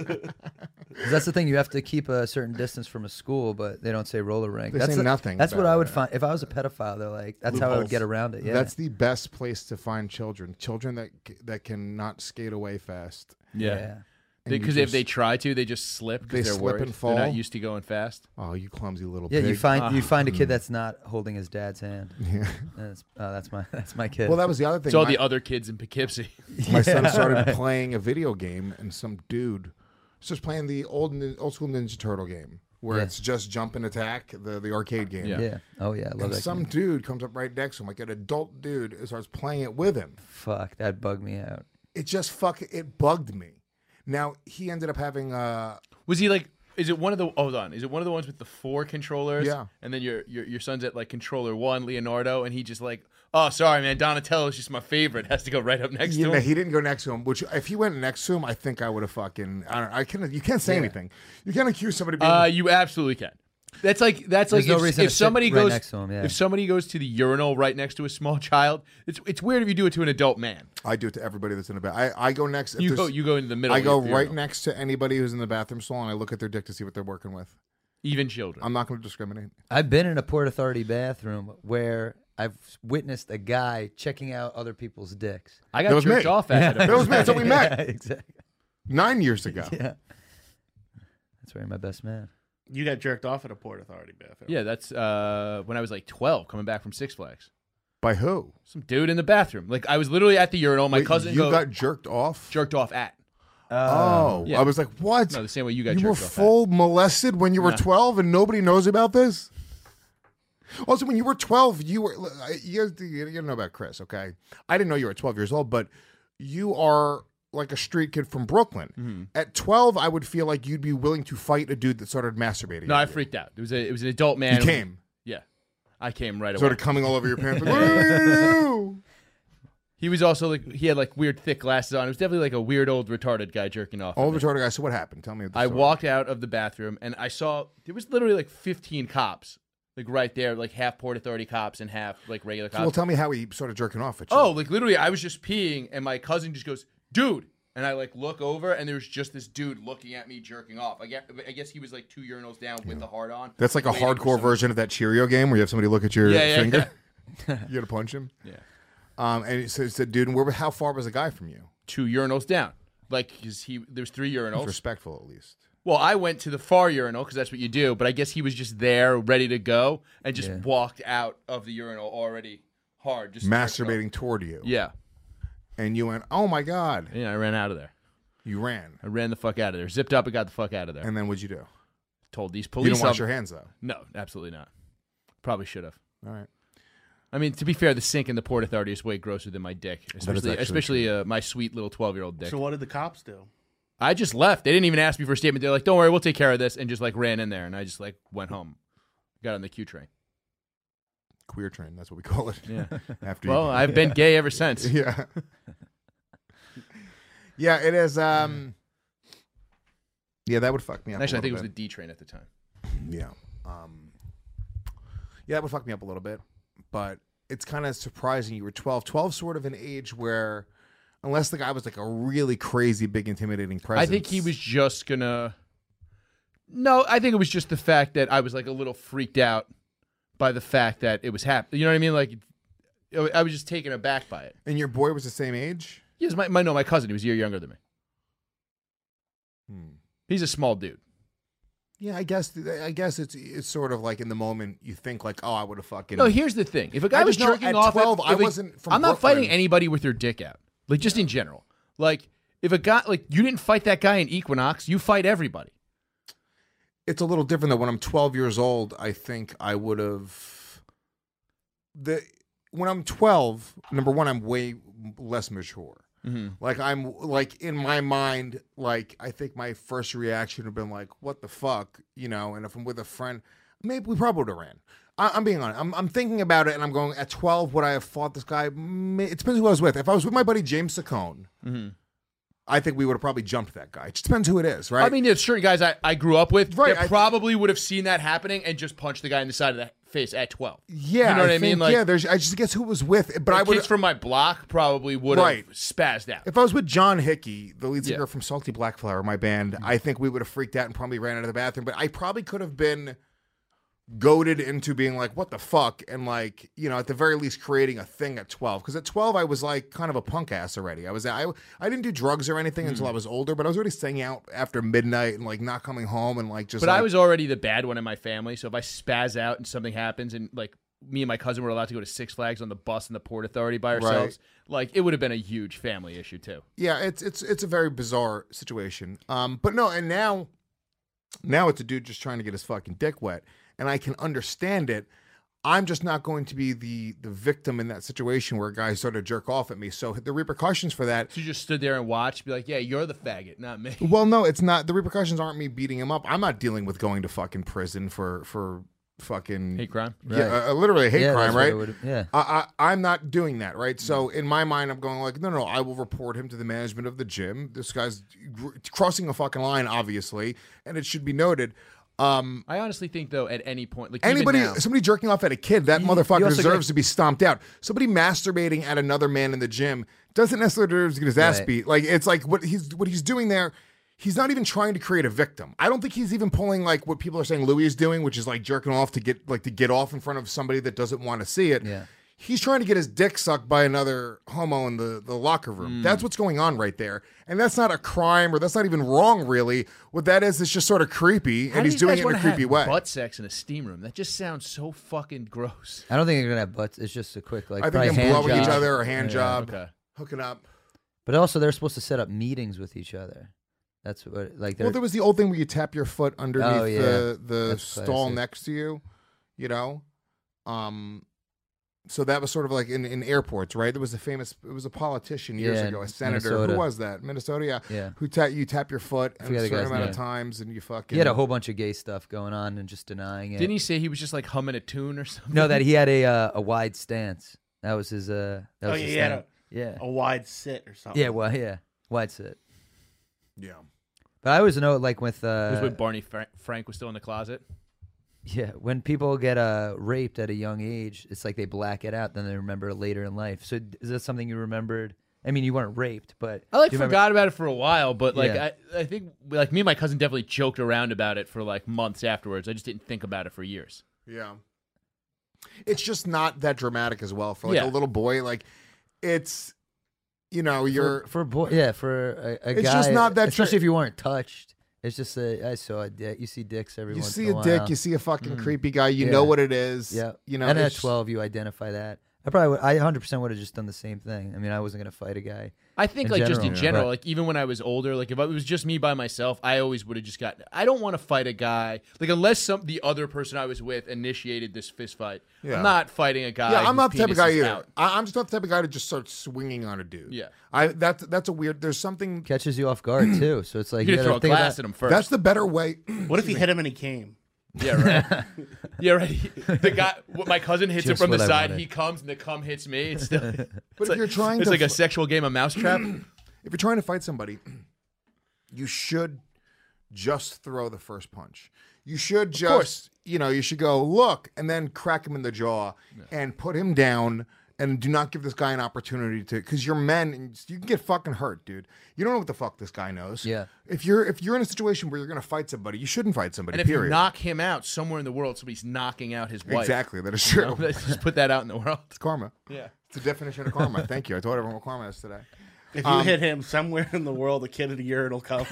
'Cause that's the thing. You have to keep a certain distance from a school, but they don't say roller rink. They That's say nothing That's what about I would it. find if I was a pedophile. They're like, that's how I would Loopholes. get around it. Yeah. That's the best place to find children. Children that cannot skate away fast. Yeah. And you Because if just- they try to, they just slip They because they're slip worried. and fall. They're not used to going fast. Oh, you clumsy little Yeah, pig. you find a kid that's not holding his dad's hand. Yeah. That's my kid. Well, that was the other thing. It's all My- the other kids in Poughkeepsie. My son started playing a video game, and some dude starts playing the old school Ninja Turtle game, where Yeah. it's just jump and attack, the arcade game. Yeah. Yeah. Oh yeah, I love And that. some game. dude comes up right next to him, like an adult dude, and starts playing it with him. Fuck, that bugged me out. It bugged me. Now he ended up having Was he like? Is it one of the? Hold on. Is it one of the ones with the 4 controllers? Yeah. And then your son's at like controller 1, Leonardo, and he just like, oh, sorry, man, Donatello is just my favorite. Has to go right up next to him. he didn't go next to him. Which if he went next to him, I think I would have fucking. You can't say anything. You can't accuse somebody. Being, You absolutely can. That's like There's no reason if to sit somebody right goes next to him, yeah. if somebody goes to the urinal right next to a small child. It's weird if you do it to an adult man. I do it to everybody that's in the bath. I go next. if You there's- go into the middle. I of go your right urinal. next to anybody who's in the bathroom stall, and I look at their dick to see what they're working with. Even children. I'm not going to discriminate. I've been in a Port Authority bathroom where I've witnessed a guy checking out other people's dicks. I That got was jerked me. off at. That was me. That's how we met. Yeah, exactly. 9 years ago. Yeah. That's where my best man. You got jerked off at a Port Authority bathroom. Yeah, that's when I was like 12, coming back from Six Flags. By who? Some dude in the bathroom. Like I was literally at the urinal. My Wait, cousin You got jerked off? jerked off at. I was like, what? No, the same way you got You jerked were off full molested when you were Yeah. 12 and nobody knows about this? Also, when you were 12, you know about Chris, okay? I didn't know you were 12 years old, but you are like a street kid from Brooklyn. Mm-hmm. At 12, I would feel like you'd be willing to fight a dude that started masturbating. at. No, at I you. freaked out. It was an adult man. You came. Yeah, I came right away. Sort of coming all over your pants. Like, "Woo!" He was also like he had like weird thick glasses on. It was definitely like a weird old retarded guy jerking off. Old retarded guy. So what happened? Tell me. The I story. walked out of the bathroom and I saw there was literally like 15 cops, like right there, like half Port Authority cops and half like regular cops. Well, tell me how he started jerking off at you. Oh, like literally, I was just peeing and my cousin just goes, "Dude," and I like look over and there's just this dude looking at me jerking off. I guess he was like 2 urinals down with the hard on. That's like a waiting for hardcore some- version of that Cheerio game where you have somebody look at your Yeah, finger. You got to punch him. Yeah. And he said, dude, and how far was the guy from you? 2 urinals down. Like, cause there's 3 He was urinals. respectful, at least. Well, I went to the far urinal because that's what you do, but I guess he was just there, ready to go, and just walked out of the urinal already hard, just Masturbating toward you. Yeah. And you went, oh my God. Yeah, I ran out of there. You ran. I ran the fuck out of there. Zipped up and got the fuck out of there. And then what'd you do? Told these You police. didn't wash your hands, though. No, absolutely not. Probably should have. All right. I mean, to be fair, the sink in the Port Authority is way grosser than my dick, actually especially my sweet little 12-year-old dick. So what did the cops do? I just left. They didn't even ask me for a statement. They're like, "Don't worry, we'll take care of this," and just like ran in there, and I just like went home, got on the Q train. Queer train, that's what we call it. Yeah. After Well, I've been gay ever since. Yeah. Yeah, it is. Yeah, that would fuck me up. Actually, I a think it was little the D train at the time. bit. Yeah. Yeah, that would fuck me up a little bit. But it's kind of surprising you were 12. 12 sort of an age where, unless the guy was like a really crazy, big, intimidating presence. I think he was just gonna. No, I think it was just the fact that I was like a little freaked out by the fact that it was happening. You know what I mean? Like, I was just taken aback by it. And your boy was the same age? Yes, my cousin. He was a year younger than me. He's a small dude. Yeah, I guess it's sort of like in the moment you think like, oh, I would have fucking. No, here's the thing: if a guy I was just know jerking at off 12, if I a- wasn't from I'm not Brooklyn. fighting anybody with their dick out. Like just in general. Like if a guy like you didn't fight that guy in Equinox, you fight everybody. It's a little different though. When I'm 12 years old, I think I would have. When I'm 12, number one, I'm way less mature. Like I'm like in my mind, like I think my first reaction would have been like, "What the fuck," you know. And if I'm with a friend, maybe we probably would have ran. I'm being honest. I'm thinking about it, and I'm going at 12. Would I have fought this guy? It depends who I was with. If I was with my buddy James Saccone, I think we would have probably jumped that guy. It just depends who it is, right? I mean, there's certain guys I grew up with Right, that probably would have seen that happening and just punched the guy in the side of the face at 12. yeah, you know what I mean? think, Like, yeah, I just guess who was with, but I would. kids from my block probably would Right. have spazzed out. If I was with John Hickey, the lead singer Yeah. from Salty Black Flower, my band, I think we would have freaked out and probably ran out of the bathroom. But I probably could have been goaded into being like, what the fuck? And like, you know, at the very least creating a thing at 12. Because at 12, I was like kind of a punk ass already. I didn't do drugs or anything until I was older, but I was already staying out after midnight and like not coming home and like just But like, I was already the bad one in my family, so if I spaz out and something happens and like me and my cousin were allowed to go to Six Flags on the bus in the Port Authority by ourselves, like it would have been a huge family issue too. Yeah, it's a very bizarre situation. But no, and now Now it's a dude just trying to get his fucking dick wet, and I can understand it. I'm just not going to be the victim in that situation where guys sort of jerk off at me. So the repercussions for that. So you just stood there and watched, be like, yeah, you're the faggot, not me. Well, no, it's not. The repercussions aren't me beating him up. I'm not dealing with going to fucking prison for fucking Hate crime? Yeah, literally a hate crime, that's what right? it would- yeah. I'm not doing that, right? So in my mind, I'm going like, no, I will report him to the management of the gym. This guy's crossing a fucking line, obviously, and it should be noted. I honestly think, though, at any point, like even Anybody, now, somebody jerking off at a kid, that motherfucker also deserves got- to be stomped out. Somebody masturbating at another man in the gym doesn't necessarily deserve to get his ass Right. beat. Like it's like what he's doing there. He's not even trying to create a victim. I don't think he's even pulling like what people are saying Louis is doing, which is like jerking off to get off in front of somebody that doesn't want to see it. Yeah. He's trying to get his dick sucked by another homo in the locker room. That's what's going on right there. And that's not a crime, or that's not even wrong, really. What that is just sort of creepy, how and do he's these doing guys it in a wanna creepy have way. butt sex in a steam room. That just sounds so fucking gross. I don't think they're gonna have butts. It's just a quick like. I think probably them hand blowing each job. other or hand Yeah. job, Okay. hooking up. But also, they're supposed to set up meetings with each other. That's what like. Well, there was the old thing where you tap your foot underneath Oh, yeah. the That's stall classic. next to you, you know. So that was sort of like in airports, right? There was it was a politician years Yeah, ago, a in senator. Minnesota. Who was that? Minnesota, yeah. Yeah. Who you tap your foot and forget a the certain guy's amount of name. times, and you fucking. He had a whole bunch of gay stuff going on and just denying it. Didn't he say he was just like humming a tune or something? No, that he had a wide stance. That was his. That was Oh, his yeah, he had thing. Yeah. a wide sit or something. Yeah. Well, yeah. Wide sit. Yeah. But I always know, like with It was when Barney Frank was still in the closet. yeah, when people get raped at a young age, it's like they black it out, then they remember it later in life. So is that something you remembered? I mean, you weren't raped, but I like do you remember- forgot about it for a while, but like Yeah. I think like me and my cousin definitely joked around about it for like months afterwards. I just didn't think about it for years. Yeah. It's just not that dramatic as well for like Yeah. a little boy. Like it's, you know, you're. for a boy, yeah, for a It's guy, just not that especially if you weren't touched. It's just I saw a dick. You see dicks every You once see in a a dick, while. you see a fucking creepy guy, you Yeah. know what it is. Yeah, You know, and at it's- 12, you identify that. I 100% would have just done the same thing. I mean, I wasn't gonna fight a guy. I think In like just in general, general, but- like even when I was older, like if it was just me by myself, I always would have just got. I don't want to fight a guy like unless the other person I was with initiated this fist fight. Yeah. I'm not fighting a guy. Yeah, I'm whose not the type of penis guy is either. out. I'm just not the type of guy to just start swinging on a dude. Yeah. That's a weird. There's something. Catches you off guard too. So it's like You you gotta gotta throw a think glass about, at him first. That's the better way. What if he hit him and he came? Yeah, right. Yeah, right. The guy, my cousin hits it Just from the what I side. wanted. He comes and the cum hits me. It's still. But if you're trying it's to like a f- sexual game of mousetrap. If you're trying to fight somebody, you should just throw the first punch. You should just, you should go, look, and then crack him in the jaw and put him down and do not give this guy an opportunity to, because you're men and you can get fucking hurt, dude. You don't know what the fuck this guy knows. Yeah. If you're in a situation where you're going to fight somebody, you shouldn't fight somebody, And if period. you knock him out somewhere in the world, somebody's knocking out his wife. Exactly, that is You true. know? Let's just put that out in the world. It's karma. Yeah. It's the definition of karma. Thank you. I told everyone what karma is today. If you hit him somewhere in the world, a kid at a urinal comes.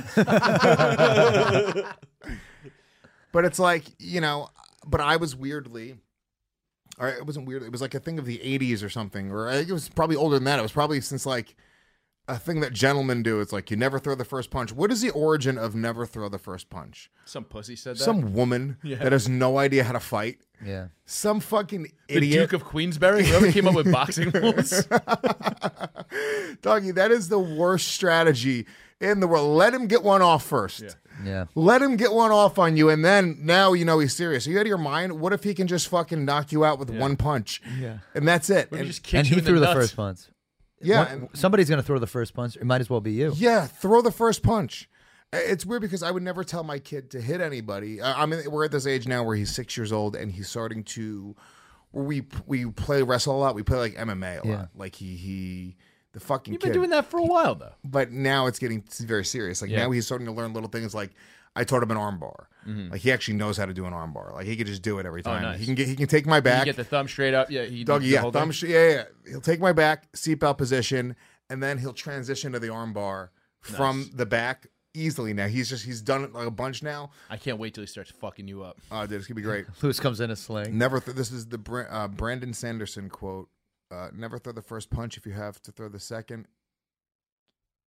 But it's like, but I was weirdly, or it wasn't weird. It was like a thing of the 80s or something, or I think it was probably older than that. It was probably since like a thing that gentlemen do. It's like you never throw the first punch. What is the origin of never throw the first punch? Some pussy said that. Some woman that has no idea how to fight. yeah. Some fucking the idiot. Duke of Queensberry. Whoever came up with boxing rules. Doggy, that is the worst strategy in the world. Let him get one off first. Yeah. Let him get one off on you, and then now you know he's serious. Are you out of your mind? What if he can just fucking knock you out with one punch? Yeah. And that's it. What if And- he just kicks And you he in threw the nuts? first punch. yeah, One- somebody's gonna throw the first punch. It might as well be you. yeah, throw the first punch. It's weird because I would never tell my kid to hit anybody. I mean, we're at this age now where he's 6 years old and he's starting to. Where we play wrestle a lot. We play like MMA a Yeah. lot. Like he the fucking You've kid. been doing that for a while, though. But now it's getting very serious. Like Yeah. now he's starting to learn little things. Like I taught him an arm bar. Like he actually knows how to do an arm bar. Like he could just do it every time. nice. He can take my You back. get the thumb straight up. Yeah, he Doggy, the yeah, whole thumb, thing? yeah. He'll take my back, seatbelt position, and then he'll transition to the arm bar from the back easily. Now he's done it like a bunch now. I can't wait till he starts fucking you up. Dude, it's gonna be great. Lewis comes in a sling. Never. This is the Brandon Sanderson quote. Never throw the first punch if you have to throw the second.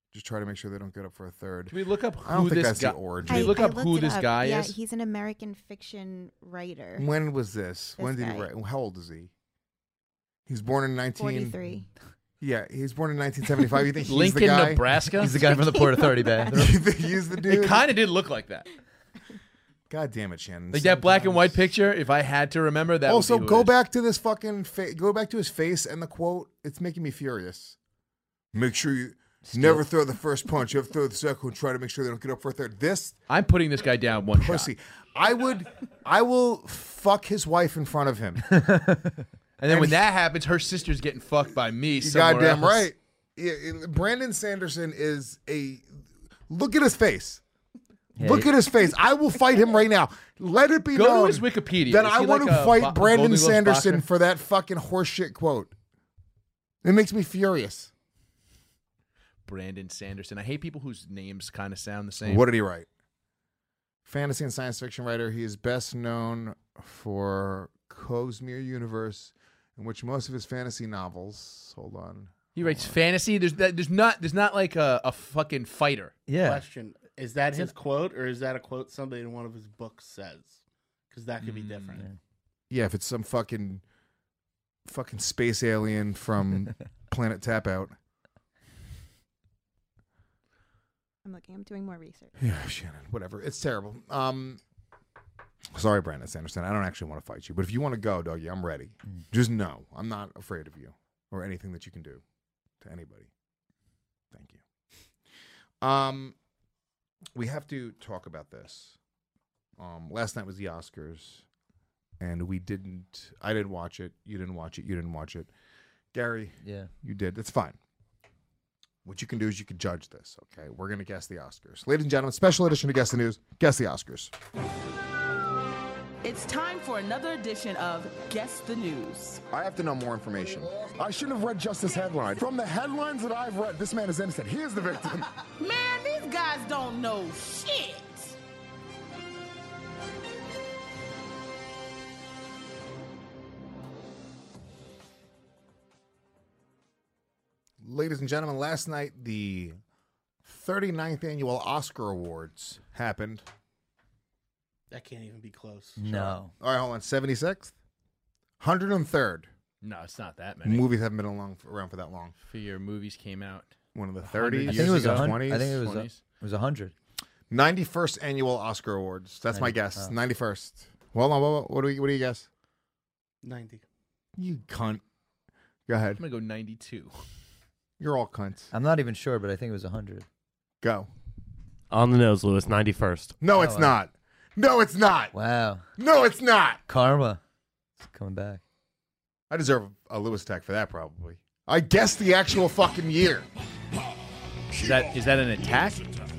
Just try to make sure they don't get up for a third. Can we look up I don't who think this that's guy? the origin. Can we look up looked who it this up. guy Yeah, is? he's an American fiction writer. When was this? This When did guy. he write? How old is he? He's born in 43. Yeah, he's born in 1975. You think he's Lincoln, the guy? Nebraska. He's the guy from the Port Authority bathroom. You think he's the dude? It kind of did look like that. God damn it, Shannon. Like that black and white Sometimes- picture. If I had to remember that. Also, would be who go it is. back to this fucking go back to his face and the quote. It's making me furious. Make sure you never throw the first punch. You have to throw the second one. Try to make sure they don't get up for a third. This I'm putting this guy down one pussy. shot. I will fuck his wife in front of him. And then when that happens, her sister's getting fucked by me. You somewhere goddamn else. right. Yeah, Brandon Sanderson is a. Look at his face. Yeah, Look at his face. I will fight him right now. Let it be Go to known his Wikipedia. that Is I he want like to a fight Golden Brandon Gloves Sanderson boxer? for that fucking horseshit quote. It makes me furious. Brandon Sanderson. I hate people whose names kind of sound the same. What did he write? Fantasy and science fiction writer. He is best known for Cosmere Universe, in which most of his fantasy novels. Hold on. He writes fantasy. There's not like a fucking fighter. Yeah. Question: is that his quote, or is that a quote somebody in one of his books says? Because that could be different. Yeah, if it's some fucking space alien from Planet Tap Out. I'm looking. I'm doing more research. Yeah, Shannon, whatever. It's terrible. Sorry, Brandon Sanderson. I don't actually want to fight you, but if you want to go, doggy, I'm ready. Just know I'm not afraid of you or anything that you can do to anybody. Thank you. We have to talk about this. Last night was the Oscars, and we didn't. I didn't watch it. You didn't watch it. You didn't watch it. Gary, Yeah. you did. That's fine. What you can do is you can judge this, okay? We're going to guess the Oscars. Ladies and gentlemen, special edition to Guess the News. Guess the Oscars. It's time for another edition of Guess the News. I have to know more information. I shouldn't have read just this headline. From the headlines that I've read, this man is innocent. He is the victim. Man, these guys don't know shit. Ladies and gentlemen, last night the 39th annual Oscar Awards happened. That can't even be close. No. All right, hold on. 76th? 103rd. No, it's not that many. Movies haven't been around for that long. Figure movies came out. One of the 100 30s. I think it was 100. 20s. I think it was 20s. it was 100. 91st annual Oscar Awards. That's my 90. guess. Oh. 91st. Well, no, what do you guess? 90. You cunt. Go ahead. I'm gonna go 92. You're all cunts. I'm not even sure, but I think it was 100. Go. On the nose, Lewis. 91st. No, it's not. No, it's not. Wow. No, it's not. Karma. It's coming back. I deserve a Lewis attack for that, probably. I guessed the actual fucking year. Is that an attack?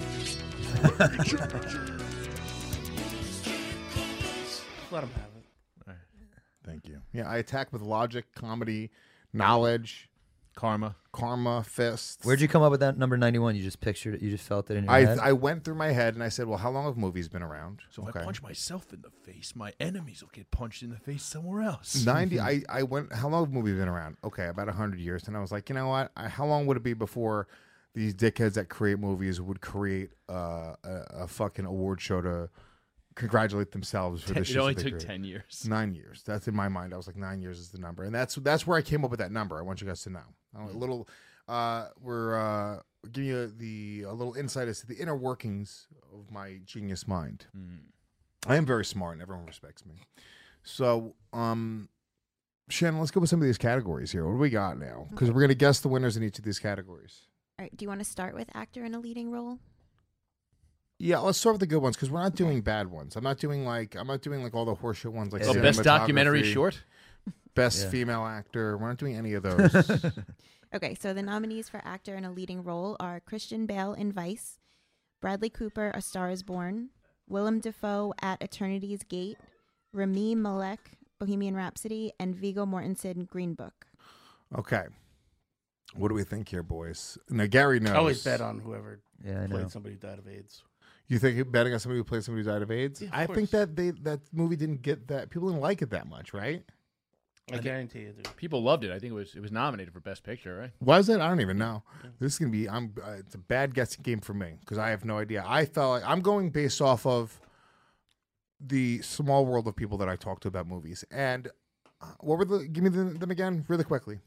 Let him have it. Thank you. Yeah, I attack with logic, comedy, knowledge, Karma. fists. Where'd you come up with that number 91? You just pictured it. You just felt it in your head. I went through my head and I said, well, how long have movies been around? So if I punch myself in the face, my enemies will get punched in the face somewhere else. 90. I went, how long have movies been around? Okay, about 100 years. And I was like, you know what? How long would it be before these dickheads that create movies would create a fucking award show to congratulate themselves for the shit It only that they took created? 10 years. 9 years. That's in my mind. I was like, 9 years is the number, and that's where I came up with that number. I want you guys to know. A little, we're giving you a little insight as to the inner workings of my genius mind. I am very smart, and everyone respects me. So, Shannon, let's go with some of these categories here. What do we got now? Because we're gonna guess the winners in each of these categories. All right. Do you want to start with actor in a leading role? Yeah, let's start with the good ones because we're not doing bad ones. I'm not doing like all the horseshit ones like best documentary cinematography, short, best female actor. We're not doing any of those. Okay, so the nominees for actor in a leading role are Christian Bale in Vice, Bradley Cooper, A Star is Born, Willem Dafoe at Eternity's Gate, Rami Malek, Bohemian Rhapsody, and Viggo Mortensen, Green Book. Okay. What do we think here, boys? Now, Gary knows. I always bet on whoever Yeah, I know. played somebody who died of AIDS. You think betting on somebody who played somebody who died of AIDS? Yeah, of I think course. that that movie didn't get that. People didn't like it that much, right? I guarantee you, dude. People loved it. I think it was nominated for Best Picture, right? Was it? I don't even know. This is gonna be. It's a bad guessing game for me because I have no idea. I felt like I'm going based off of the small world of people that I talk to about movies. And what were give me them again, really quickly.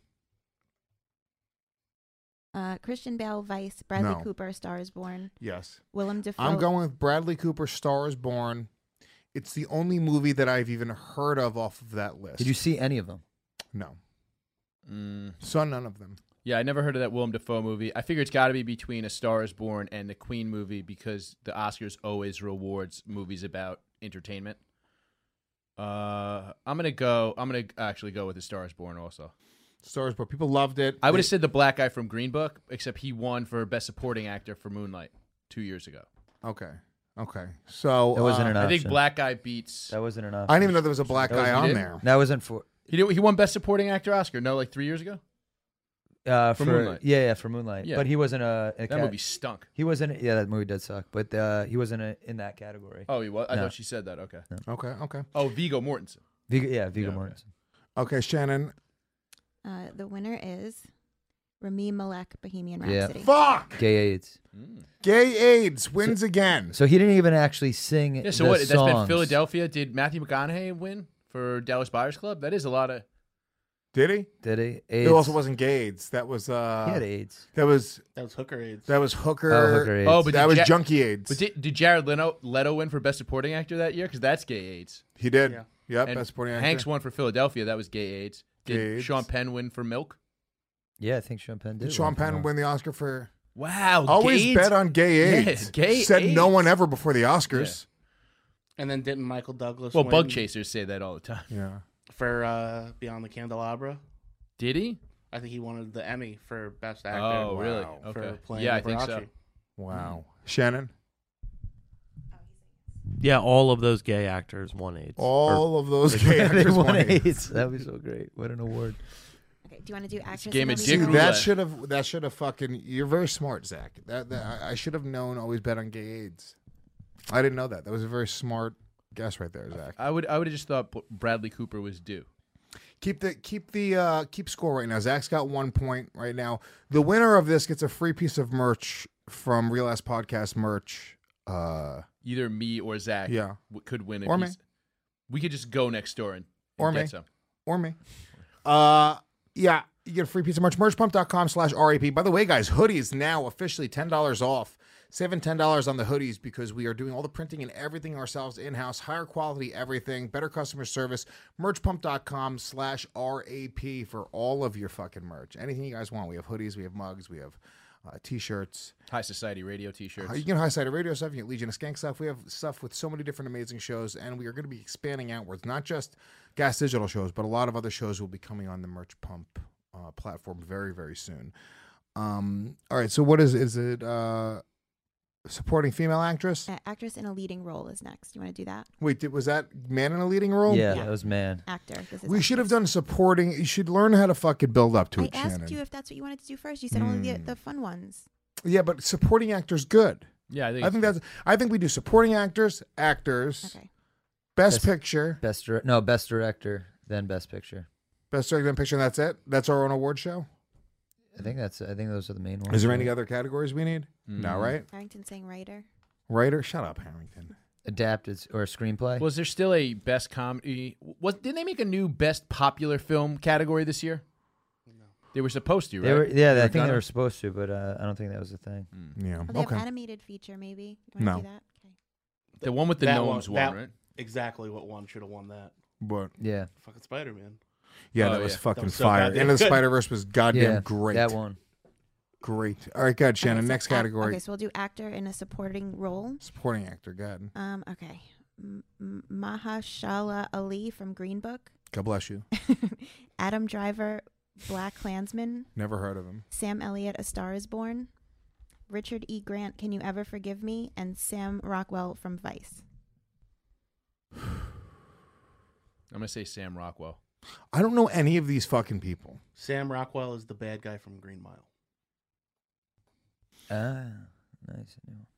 Christian Bale, Vice. Bradley No. Cooper, Star is Born. Yes. Willem Dafoe. I'm going with Bradley Cooper, Star is Born. It's the only movie that I've even heard of off of that list. Did you see any of them? No. Saw none of them. Yeah, I never heard of that Willem Dafoe movie. I figure it's got to be between A Star is Born and the Queen movie because the Oscars always rewards movies about entertainment. I'm gonna actually go with A Star is Born also. Star is Born. People loved it. I would have said the black guy from Green Book, except he won for Best Supporting Actor for Moonlight 2 years ago. Okay. So That wasn't an I option. think black guy beats. That wasn't an option. I didn't even know there was a black guy on there. That wasn't for. He won Best Supporting Actor Oscar. No, like 3 years ago. For Moonlight. Yeah, for Moonlight. Yeah. But he wasn't That movie stunk. He wasn't. Yeah, that movie did suck. But he wasn't in that category. Oh, he was. I No. thought she said that. Okay. No. Okay. Oh, Viggo Mortensen. Viggo Yeah, Mortensen. Okay, Shannon. The winner is Rami Malek, Bohemian Yeah. Rhapsody. Fuck! Gay AIDS. Gay AIDS wins again. So he didn't even actually sing. Yeah. So the what? That's been songs. Philadelphia. Did Matthew McConaughey win for Dallas Buyers Club? That is a lot of. Did he? Did he? It AIDS. also wasn't gay AIDS. That was He had AIDS. That was Hooker AIDS. That was Hooker. Oh, Hooker AIDS. Oh, but that did was Ja- junkie AIDS. But did Jared Leto win for Best Supporting Actor that year? Because that's gay AIDS. He did. Yeah. Yep, And Best Supporting Actor. Hanks won for Philadelphia. That was gay AIDS. Did Gay AIDS. Sean Penn win for Milk? Yeah, I think Sean Penn did. Did Sean win for Penn Milk. win the Oscar for? Wow. Always gay bet AIDS? on gay AIDS. Yeah, gay Said no AIDS. one ever before the Oscars. And then didn't Michael Douglas Well, win bug chasers say that all the time. Yeah. for Beyond the Candelabra? Did he? I think he wanted the Emmy for Best Actor. Oh, really? For Okay. playing Yeah, I think so. Liberace. Wow. Shannon. Yeah, all of those gay actors won AIDS. All of those They- gay They actors won won AIDS. AIDS. That'd be so great. What an award. Okay, do you want to do actress? game in of a dick leading roulette. role? That should have fucking. You're very smart, Zach. I should have known. Always bet on gay AIDS. I didn't know that. That was a very smart guess right there, Zach. I would have just thought Bradley Cooper was due. Keep score right now. Zach's got 1 point right now. The winner of this gets a free piece of merch from Real Ass Podcast merch. Either me or Zach Yeah. could win a Or me. piece. We could just go next door and Or get me. some. Or me. Yeah, you get a free piece of merch. Merchpump.com/RAP. By the way, guys, hoodies now officially $10 off. Saving $10 on the hoodies because we are doing all the printing and everything ourselves in-house. Higher quality everything. Better customer service. Merchpump.com/RAP for all of your fucking merch. Anything you guys want. We have hoodies. We have mugs. We have T-shirts. High Society Radio T-shirts. You can get High Side Radio stuff. You can get Legion of Skank stuff. We have stuff with so many different amazing shows, and we are going to be expanding outwards. Not just Gas Digital shows, but a lot of other shows will be coming on the Merch Pump platform very, very soon. All right, so what is it? Supporting female actress? Actress in a leading role is next. You want to do that? Wait, was that man in a leading role? Yeah, that was man. Actor. This is We should have done supporting. You should learn how to fucking build up to I it, asked Shannon. you if that's what you wanted to do first. You said only the fun ones. Yeah, but supporting actors good. Yeah, I think we do supporting actors, Okay. best picture, Best director, then best picture. best director, and picture. And that's it. That's our own award show. I think those are the main ones. Is there any other categories we need? No, right? Harrington saying writer. Writer, shut up, Harrington. Adapted or screenplay? Was there still a best comedy? Didn't they make a new best popular film category this year? No. They were supposed to, right? They were, yeah, I think gonna? they were supposed to, but I don't think that was a thing. Yeah. Oh, they have animated feature, maybe. You want No. to do that? Okay. The one with the That gnomes one- one, that- right? Exactly what one should have won that. But Yeah. Fucking Spider-Man. yeah, Oh, that was yeah. fucking That was so fire. goddamn Into the good. Spider-Verse was goddamn Yeah, great. that one. Great. All right, good, Shannon. Okay, so Next category. Okay, so we'll do actor in a supporting role. Supporting actor, good. Okay. Mahershala Ali from Green Book. God bless you. Adam Driver, Black Klansman. Never heard of him. Sam Elliott, A Star is Born. Richard E. Grant, Can You Ever Forgive Me? And Sam Rockwell from Vice. I'm gonna say Sam Rockwell. I don't know any of these fucking people. Sam Rockwell is the bad guy from Green Mile. Nice.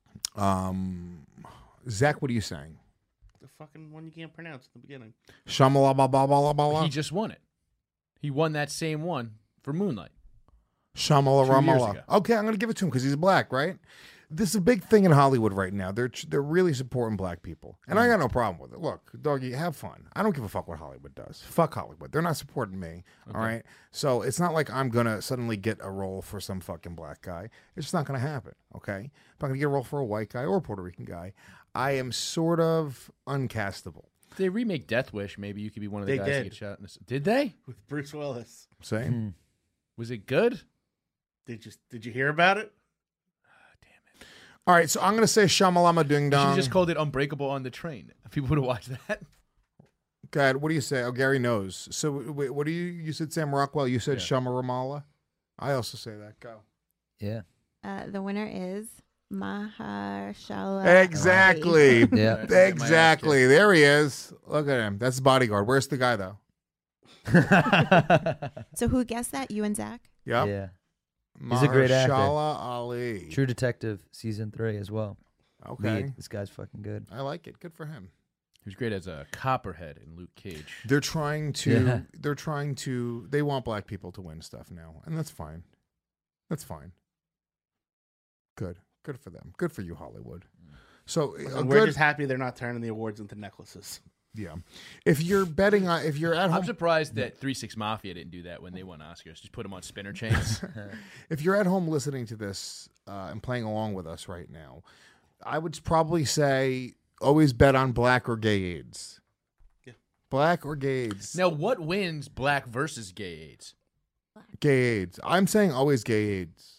Zach, what are you saying? The fucking one you can't pronounce at the beginning. Shamalabalabalabala. He just won it. He won that same one for Moonlight. Shamala 2 years Ramala. ago. Okay, I'm going to give it to him because he's black, right? This is a big thing in Hollywood right now. They're really supporting black people, and I got no problem with it. Look, doggy, have fun. I don't give a fuck what Hollywood does. Fuck Hollywood. They're not supporting me. All right. So it's not like I'm gonna suddenly get a role for some fucking black guy. It's just not gonna happen. Okay. I'm not gonna get a role for a white guy or a Puerto Rican guy. I am sort of uncastable. If they remake Death Wish, maybe you could be one of the They guys did. that get shot. In this. Did they? With Bruce Willis. Same. Was it good? Did you hear about it? All right. So I'm gonna say Shamalama Ding You Dong. should just called it Unbreakable on the Train. People would have watched that. God, what do you say? Oh, Gary knows. So wait, what do you said? Sam Rockwell. You said Shama Ramala. I also say that. Go. Yeah. The winner is Mahershala. Exactly. Ali. Yeah. Exactly. There he is. Look at him. That's the bodyguard. Where's the guy though? So who guessed that? You and Zach? Yep. Yeah. He's a great actor. Mahershala Ali. True Detective season 3 as well. Okay. Lead. This guy's fucking good. I like it. Good for him. He was great as a Copperhead in Luke Cage. They're trying to. Yeah. They're trying to. They want black people to win stuff now, and that's fine. That's fine. Good. Good for them. Good for you, Hollywood. So We're just happy they're not turning the awards into necklaces. Yeah. If you're betting on, if you're at home, I'm surprised that 3-6 Mafia didn't do that when they won Oscars. Just put them on spinner chains. if you're at home listening to this and playing along with us right now, I would probably say always bet on black or gay AIDS. Yeah. Black or gay AIDS. Now, what wins black versus gay AIDS? Gay AIDS. I'm saying always gay AIDS.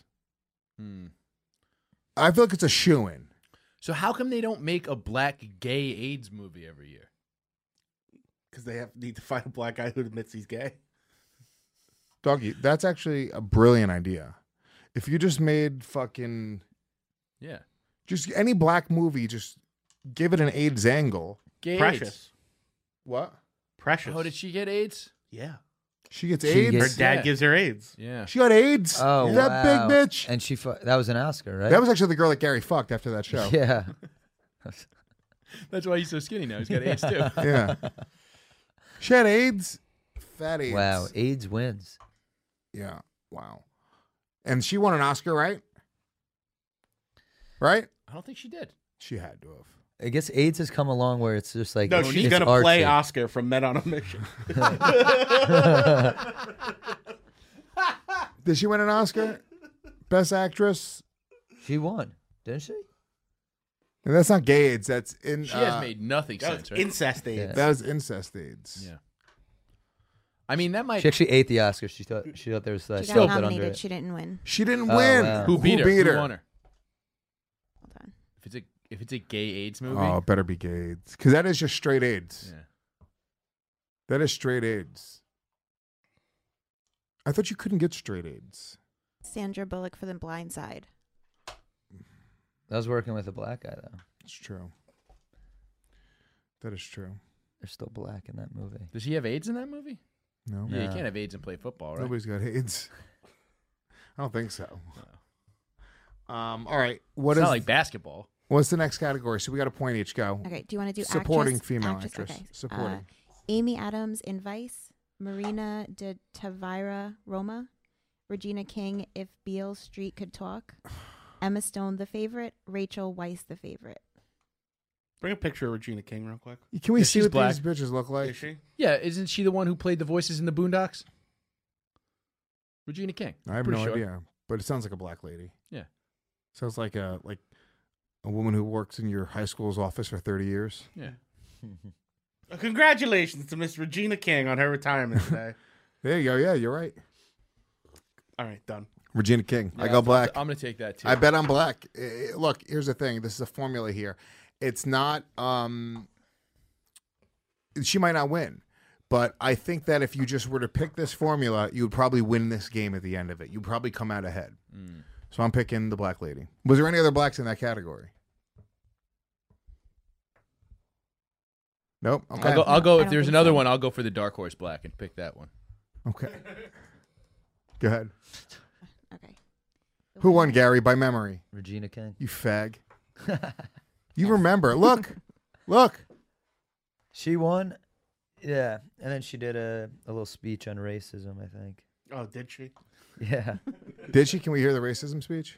I feel like it's a shoo-in. So how come they don't make a black gay AIDS movie every year? Because they need to find a black guy who admits he's gay. Doggy, that's actually a brilliant idea. If you just made fucking Yeah. just any black movie, just give it an AIDS angle. Gay Precious. AIDS. What? Precious. Oh, did she get AIDS? Yeah. She gets She AIDS? Her gets- dad Yeah. gives her AIDS. Yeah. She got AIDS? Oh, that wow. big bitch? And that was an Oscar, right? That was actually the girl that Gary fucked after that show. Yeah. That's why he's so skinny now. He's got AIDS too. Yeah. She had AIDS? Fat AIDS. Wow. AIDS wins. Yeah. Wow. And she won an Oscar, right? Right? I don't think she did. She had to have. I guess AIDS has come along where it's just like No, it's she's going to play artsy. Oscar from Men on a Mission. Did she win an Oscar? Best actress? She won, didn't she? And that's not gay AIDS. That's in. She has made nothing That was sense, right? incest AIDS. Yeah. That was incest AIDS. Yeah. I mean, that might. She actually ate the Oscar. She thought there was She got still put under nominated. it. She didn't win. She didn't Oh, win. wow. Who beat her? Who beat Who her? won her? Hold on. If it's a gay AIDS movie. Oh, it better be gay AIDS. Because that is just straight AIDS. Yeah. That is straight AIDS. I thought you couldn't get straight AIDS. Sandra Bullock for The Blind Side. I was working with a black guy though. It's true. That is true. They're still black in that movie. Does he have AIDS in that movie? No. Yeah, you No. can't have AIDS and play football, right? Nobody's got AIDS. I don't think so. All right. What It's is not like basketball. what's the next category? So we got a point each. Go. Okay, do you want to do Supporting actress? female actress? actress. Okay. Supporting. Amy Adams in Vice, Marina de Tavira Roma, Regina King If Beale Street Could Talk, Emma Stone The Favorite, Rachel Weisz The Favorite. Bring a picture of Regina King real quick. Can we Yeah, see she's what black. these bitches look like? Is she? Yeah, isn't she the one who played the voices in the Boondocks? Regina King. I have Pretty no sure. idea, but it sounds like a black lady. Yeah. Sounds like a woman who works in your high school's office for 30 years. Yeah. Congratulations to Miss Regina King on her retirement today. There you go. Yeah, you're right. All right, done. Regina King. I Yeah, go black. I'm going to take that too. I bet I'm black. Look, here's the thing. This is a formula here. It's not. She might not win, but I think that if you just were to pick this formula, you would probably win this game at the end of it. You'd probably come out ahead. So I'm picking the black lady. Was there any other blacks in that category? Nope. Okay. I'll go. I If don't there's think another so. one, I'll go for the dark horse black and pick that one. Okay. Go ahead. Okay. Who won, Gary, by memory? Regina King. You fag. You remember. Look. Look. She won. Yeah, and then she did a little speech on racism, I think. Oh, did she? Yeah. Did she? Can we hear the racism speech?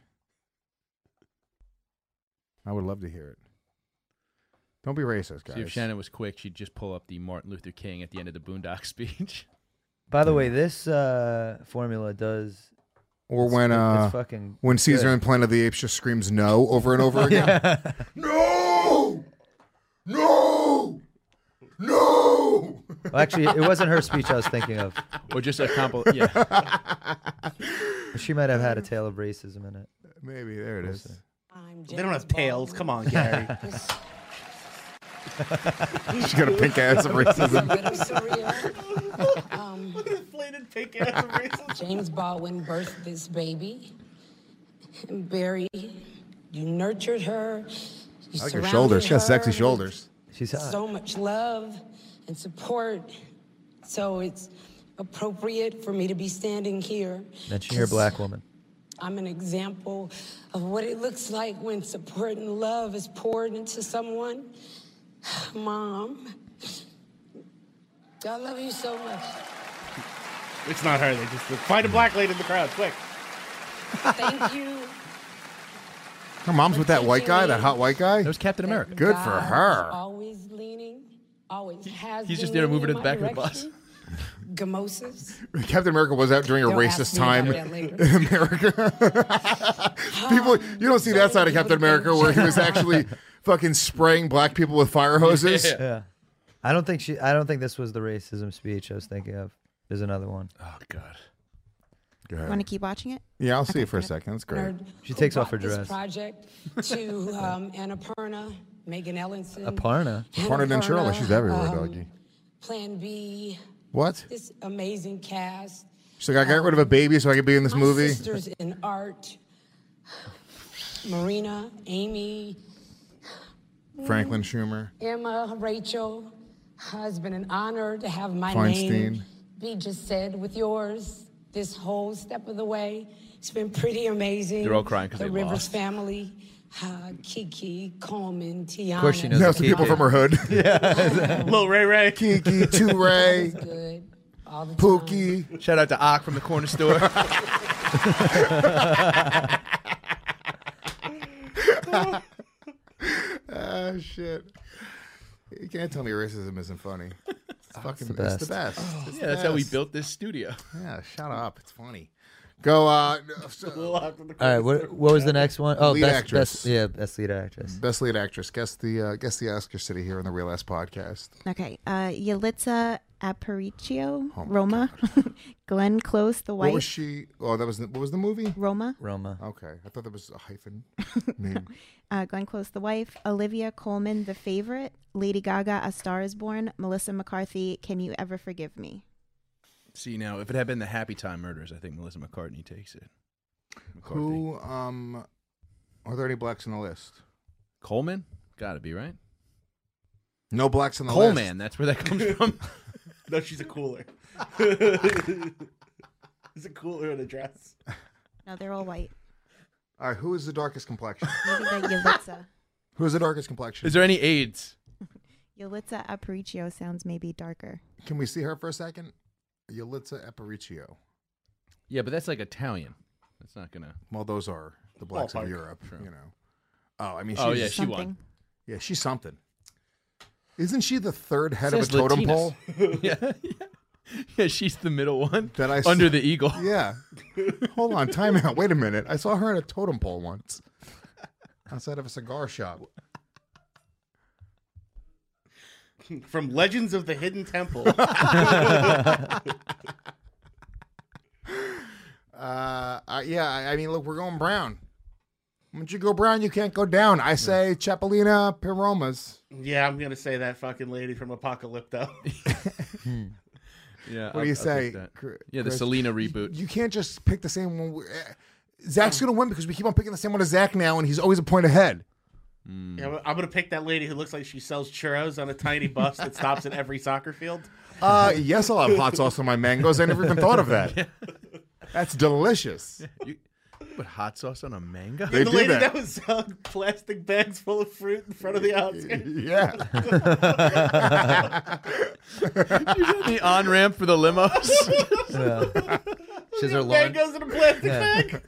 I would love to hear it. Don't be racist, guys. See, if Shannon was quick, she'd just pull up the Martin Luther King at the end of the Boondock speech. By the way, this formula does. Or it's fucking when Caesar good. in Planet of the Apes just screams no over and over again. No! No! No! Well, actually, it wasn't her speech I was thinking of. Or just a compliment. Yeah. She might have had a tale of racism in it. Maybe. There it is. They don't have tails. Come on, Gary. She's got a pink ass of racism. Inflated pink ass of racism. James Baldwin birthed this baby. And Barry, you nurtured her. You I like her surrounded shoulders. She has her sexy with shoulders. She's hot. so much love and support. So it's appropriate for me to be standing here. Mention your black woman. I'm an example of what it looks like when support and love is poured into someone. Mom, I love you so much. It's not her. They just find a black lady in the crowd, quick. Thank you. Her mom's with that white guy, that hot white guy? That was Captain America. Good for her. Always leaning, always has He's just been there moving to leaning the in back my of the bus. direction. Gamosas. Captain America was out during a Don't ask racist me time about that later. in America. People, you don't see that side of Captain America where he was actually fucking spraying black people with fire hoses. Yeah. I don't think this was the racism speech I was thinking of. There's another one. Oh God. Go ahead. Want to keep watching it? Yeah, I'll see it for a second. That's great. She Who takes off her brought this dress. project to Annapurna, Megan Ellenson. Aparna. Aparna and Shirley, she's everywhere, doggy. Plan B. What? This amazing cast. She's like, I got rid of a baby so I could be in this My movie. sisters in art. Marina, Amy, Franklin Schumer. Emma, Rachel. It's been an honor to have my Feinstein. name be just said with yours this whole step of the way. It's been pretty amazing. They're all crying 'cause the they Rivers lost. family, Kiki, Coleman, Tiana. Of course she knows Now the some people Kiki. from her hood. Lil Ray Ray. Kiki, Two Ray, Good. All the time. Pookie. Shout out to Ock from the corner store. Ah, shit. You can't tell me racism isn't funny. It's fucking, the it's the best. It's Yeah, the that's how we best. built this studio. Yeah, shut up. It's funny. Go, All right, what was the next one? Oh, Lead best actress. best lead actress. Best lead actress. Guess the Oscar City here on the Real Ass Podcast. Okay. Yalitza Aparicio, Roma. Glenn Close, the wife. What was she? Oh, that was what was the movie? Roma. Roma. Okay, I thought that was a hyphen name. Glenn Close, the wife. Olivia Colman, the favorite. Lady Gaga, A Star Is Born. Melissa McCarthy, Can You Ever Forgive Me? See, now, if it had been the Happy Time Murders, I think Melissa McCartney takes it. McCarthy. Who? Are there any blacks on the list? Coleman? Gotta be, right? No blacks on the Coleman, that's where that comes from. No, she's a cooler. It's a cooler in a dress. No, they're all white. All right, who is the darkest complexion? Maybe the Yalitza. Who is the darkest complexion? Is there any AIDS? Yalitza Aparicio sounds maybe darker. Can we see her for a second? Yalitza Aparicio. Yeah, but that's like Italian. That's not gonna. Well, those are the blacks of Ballpark. Europe. Sure. You know. Oh, I mean, she's, Oh, yeah, she Something. won. yeah, she's something. Isn't she the third head of a Says totem Latinas. pole? Yeah. Yeah, she's the middle one. That I under the eagle. Yeah. Hold on, time out. Wait a minute. I saw her at a totem pole once outside of a cigar shop. From Legends of the Hidden Temple. Yeah, I mean, look, we're going brown. Once you go brown, you can't go down. I say Chapelina Piromas. Yeah, I'm going to say that fucking lady from Apocalypto. Yeah. What do you I'll say? take that. Chris? Yeah, the Selena reboot. You can't just pick the same one. Zach's going to win because we keep on picking the same one as Zach now, and he's always a point ahead. Yeah, I'm going to pick that lady who looks like she sells churros on a tiny bus that stops at every soccer field. Yes, I'll have hot sauce on my mangoes. I never even thought of that. That's delicious. You put hot sauce on a mango? They the do lady that. that was selling plastic bags full of fruit in front of the Oscars. Yeah. The on ramp for the limos. She's her Man lawn. goes in a plastic Yeah. bag.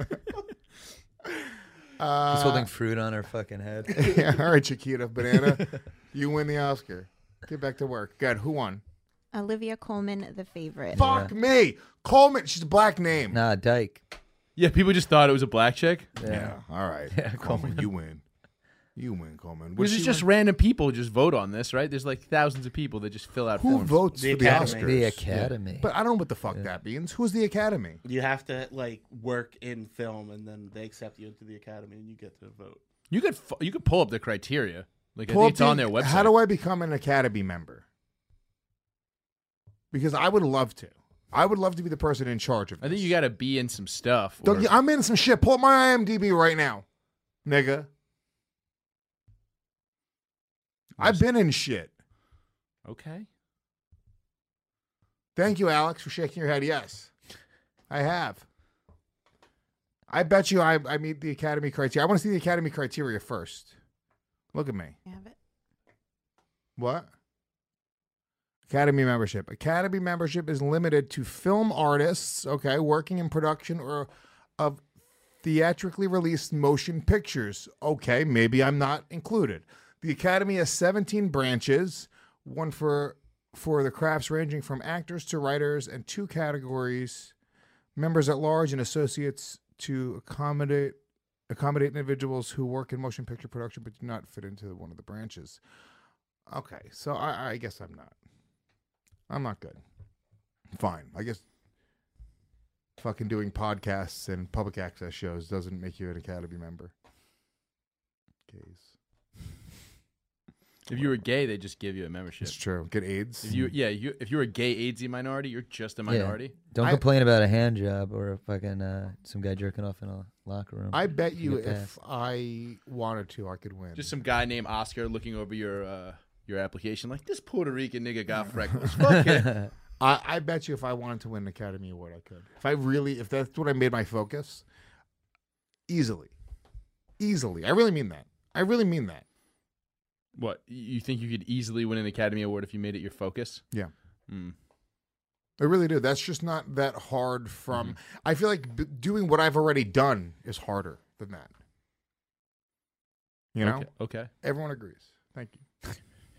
She's holding fruit on her fucking head. Yeah, all right, Chiquita Banana. You win the Oscar. Get back to work. Good. Who won? Olivia Colman, The Favorite. Fuck me. Coleman. She's a black name. Nah, Dyke. Yeah, people just thought it was a black chick. Yeah. All right. Yeah, Coleman, you win. You win, Coleman. This is just random people just vote on this, right? There's like thousands of people that just fill out Who forms. votes The for the Academy. Oscars? The Academy. But I don't know what the fuck that means. Who's the Academy? You have to like work in film, and then they accept you into the academy, and you get to vote. You could pull up the criteria. Like I Pull think up it's on the- their website. How do I become an Academy member? Because I would love to. I would love to be the person in charge of this. I think you got to be in some stuff. Don't you- I'm in some shit. Pull up my IMDb right now, nigga. I've been in shit. Okay. Thank you, Alex, for shaking your head. Yes, I have. I bet you I meet the Academy criteria. I want to see the Academy criteria first. Look at me. I have it. What? Academy membership. Academy membership is limited to film artists, okay, working in production or of theatrically released motion pictures. Okay, maybe I'm not included. The Academy has 17 branches, one for the crafts ranging from actors to writers, and 2 categories, members at large and associates, to accommodate individuals who work in motion picture production but do not fit into one of the branches. Okay, so I guess I'm not good. Fine. I guess fucking doing podcasts and public access shows doesn't make you an Academy member. Gays. If you were gay, they just give you a membership. It's true. Get AIDS. If you're a gay AIDSy minority, you're just a minority. Don't complain about a hand job or a fucking some guy jerking off in a locker room. I bet you get if passed. I wanted to, I could win. Just some guy named Oscar looking over your application like, this Puerto Rican nigga got freckles. Fuck it. I bet you if I wanted to win an Academy Award, I could. If that's what I made my focus, easily. I really mean that. What, you think you could easily win an Academy Award if you made it your focus? Yeah. Mm. I really do. That's just not that hard from... I feel like doing what I've already done is harder than that. You know? Okay. Everyone agrees. Thank you.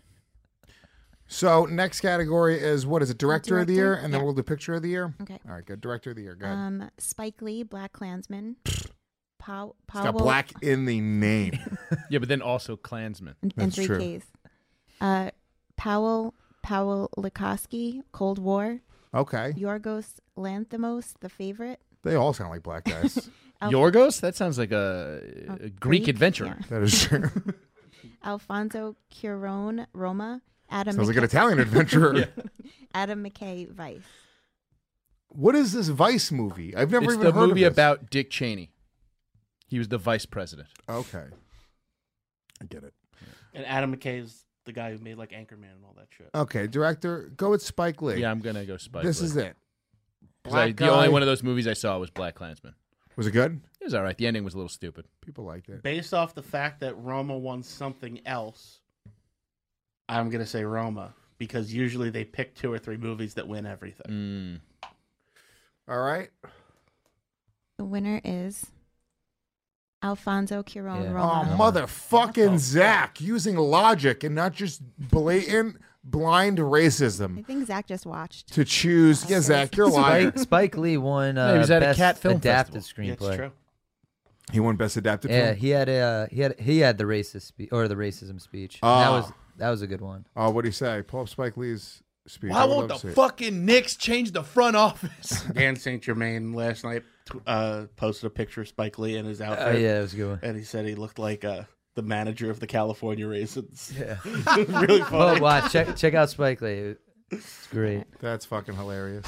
So, next category is, what is it? Director of the year? And then we'll do Picture of the year? Okay. All right, good. Director of the year. Go ahead. Spike Lee, Black Klansman. It's got black in the name. Yeah, but then also Klansman. And 3 Ks. Powell Lukoski, Cold War. Okay. Yorgos Lanthimos, The Favorite. They all sound like black guys. Yorgos? That sounds like a Greek adventurer. Yeah. That is true. Alfonso Cuarón, Roma. Adam Sounds like an McKay- Italian adventurer. Yeah. Adam McKay, Vice. What is this Vice movie? I've never It's even the heard movie of this. about Dick Cheney. He was the vice president. Okay. I get it. And Adam McKay is the guy who made like Anchorman and all that shit. Okay, director, go with Spike Lee. Yeah, I'm going to go Spike This Lee. is it. 'Cause Black the only guy. one of those movies I saw was Black Klansman. Was it good? It was all right. The ending was a little stupid. People liked it. Based off the fact that Roma won something else, I'm going to say Roma, because usually they pick 2 or 3 movies that win everything. All right. The winner is Alfonso Cuarón, Yeah. Oh, Roma. motherfucking Zach, using logic and not just blatant, blind racism I think Zach just watched. to choose. Yeah, Zach, you're lying. Spike Lee won he was at a best Cat Film adapted Festival. Yeah, it's screenplay. true. He won Best Adapted Yeah, Film? he had the racist or the racism speech. And Ah. that was a good one. Oh, what do you say? Pull up Spike Lee's speech. Why I would won't love the to see it. fucking Knicks change the front office? Dan St. Germain last night posted a picture of Spike Lee in his outfit. Oh yeah, that was a good one. And he said he looked like the manager of the California Raisins. Yeah. Really funny. Oh, watch, check out Spike Lee. It's great. That's fucking hilarious.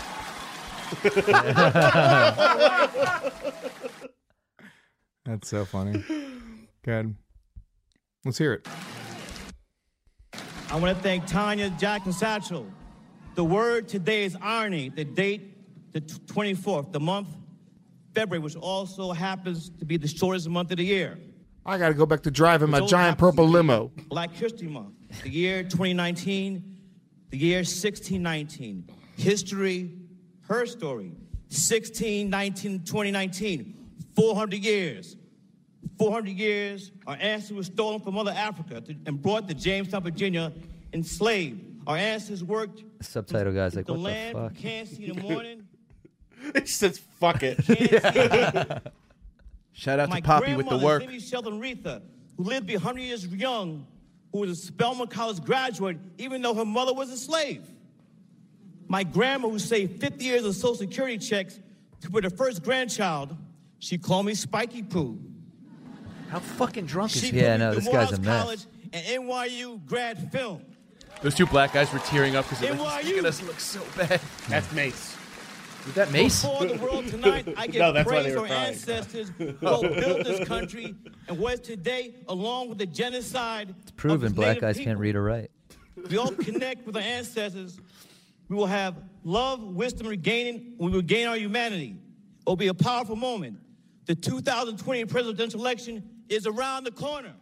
That's so funny. Good. Let's hear it. I want to thank Tanya Jackson Satchel. The word today is irony. The date, the 24th, the month, February, which also happens to be the shortest month of the year. I got to go back to driving my Which also giant happens purple to be limo. Black History Month. The year 2019 The year 1619. History, her story. 1619, 2019. 400 years. 400 years, our ancestors were stolen from Mother Africa and brought to Jamestown, Virginia, enslaved. Our ancestors worked. The subtitle guy's like, the what land the fuck? you can't see in the morning. It says, fuck it. Shout out My to Poppy with the grandmother, work. Libby Sheldon Retha, who lived to be 100 years young, who was a Spelman College graduate, even though her mother was a slave. My grandma, who saved 50 years of Social Security checks to put her first grandchild, she called me Spiky Poo. How fucking drunk is She he? Yeah, put me no, through this guy's a Morehouse mess. College and NYU grad film. Those two black guys were tearing up because they're like, NYU. look at us look so bad. That's Mace. Is that Mace? Before the world tonight, I give No, that's why they praise were our crying. ancestors who helped build this country and what is today, along with the genocide. It's proven of black Native guys people. can't read or write. We all connect with our ancestors. We will have love, wisdom, regaining. We will gain our humanity. It will be a powerful moment. The 2020 presidential election is around the corner.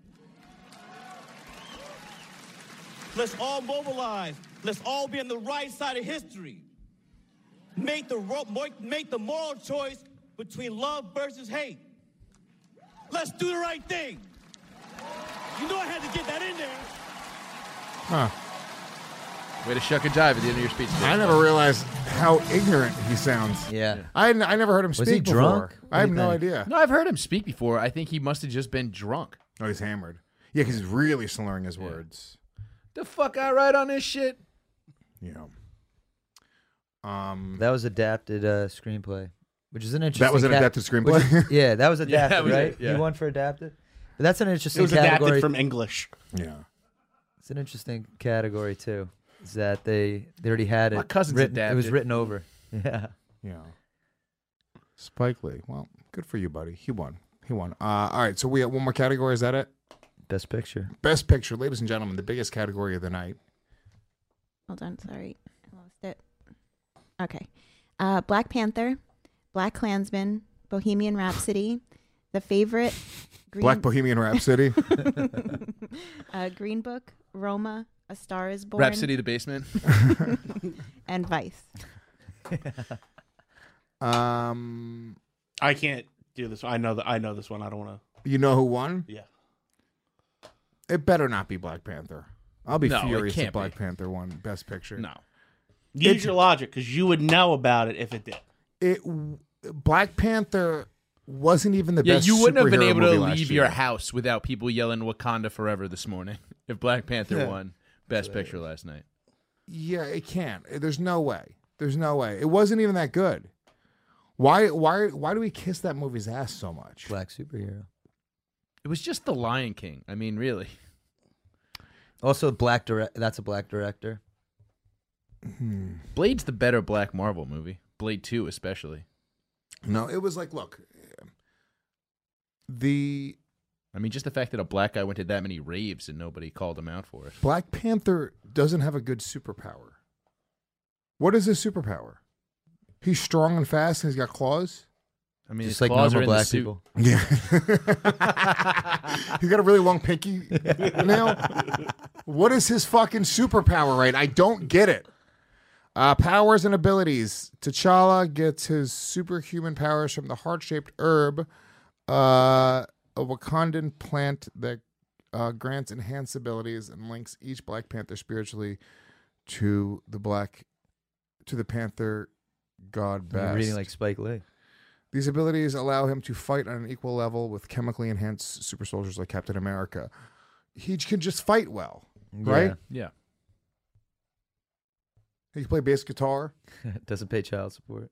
Let's all mobilize. Let's all be on the right side of history. Make the moral choice between love versus hate. Let's do the right thing. You know I had to get that in there. Huh. Way to shuck and jive at the end of your speech. I never realized how ignorant he sounds. Yeah. I never heard him Was speak he drunk? before. What I have do you no think? idea. No, I've heard him speak before. I think he must have just been drunk. Oh, he's hammered. Yeah, because he's really slurring his words. The fuck I write on this shit? Yeah. That was adapted screenplay, which is an interesting. That was an adapted screenplay? which- yeah, that was adapted, that was right? it, yeah. You won for adapted. But that's an It interesting was category. adapted from English. Yeah. It's an interesting category too. Is that they already had it. My cousin's written, it was adapted. written over. Yeah. Yeah. Spike Lee. Well, good for you, buddy. He won. All right, so we have one more category. Is that it? Best picture. Best picture, ladies and gentlemen, the biggest category of the night. Hold on, sorry, I lost it. Okay, Black Panther, Black Klansman, Bohemian Rhapsody, The Favorite, Black Bohemian Rhapsody. Green Book, Roma, A Star Is Born, Rhapsody the Basement. and Vice. I can't do this one. I know this one. I don't want to. You know who won? Yeah. It better not be Black Panther. I'll be No, it furious if can't Black be. Panther won Best Picture. No. Use your logic, because you would know about it if it did. Black Panther wasn't even the Yeah, best. you wouldn't have been superhero able to movie last leave year. your house without people yelling Wakanda Forever this morning if Black Panther Yeah. won Best Picture last night. Yeah, it can't. There's no way. There's no way. It wasn't even that good. Why do we kiss that movie's ass so much? Black superhero. It was just The Lion King. I mean, really. Also, that's a black director. Blade's the better Black Marvel movie. Blade 2 especially. No, it was like, look, I mean, just the fact that a black guy went to that many raves and nobody called him out for it. Black Panther doesn't have a good superpower. What is his superpower? He's strong and fast and he's got claws? I mean, Just his like claws normal are in the black suit. people. Yeah. He's got a really long pinky nail. What is his fucking superpower, right? I don't get it. Powers and abilities. T'Challa gets his superhuman powers from the heart-shaped herb, a Wakandan plant that grants enhanced abilities and links each Black Panther spiritually to the Panther god You're Bast. reading like Spike Lee. These abilities allow him to fight on an equal level with chemically enhanced super soldiers like Captain America. He can just fight well, right? Yeah. He can play bass guitar. Doesn't pay child support.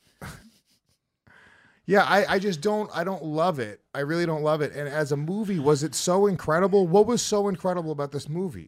Yeah, I just don't love it. I really don't love it. And as a movie, was it so incredible? What was so incredible about this movie?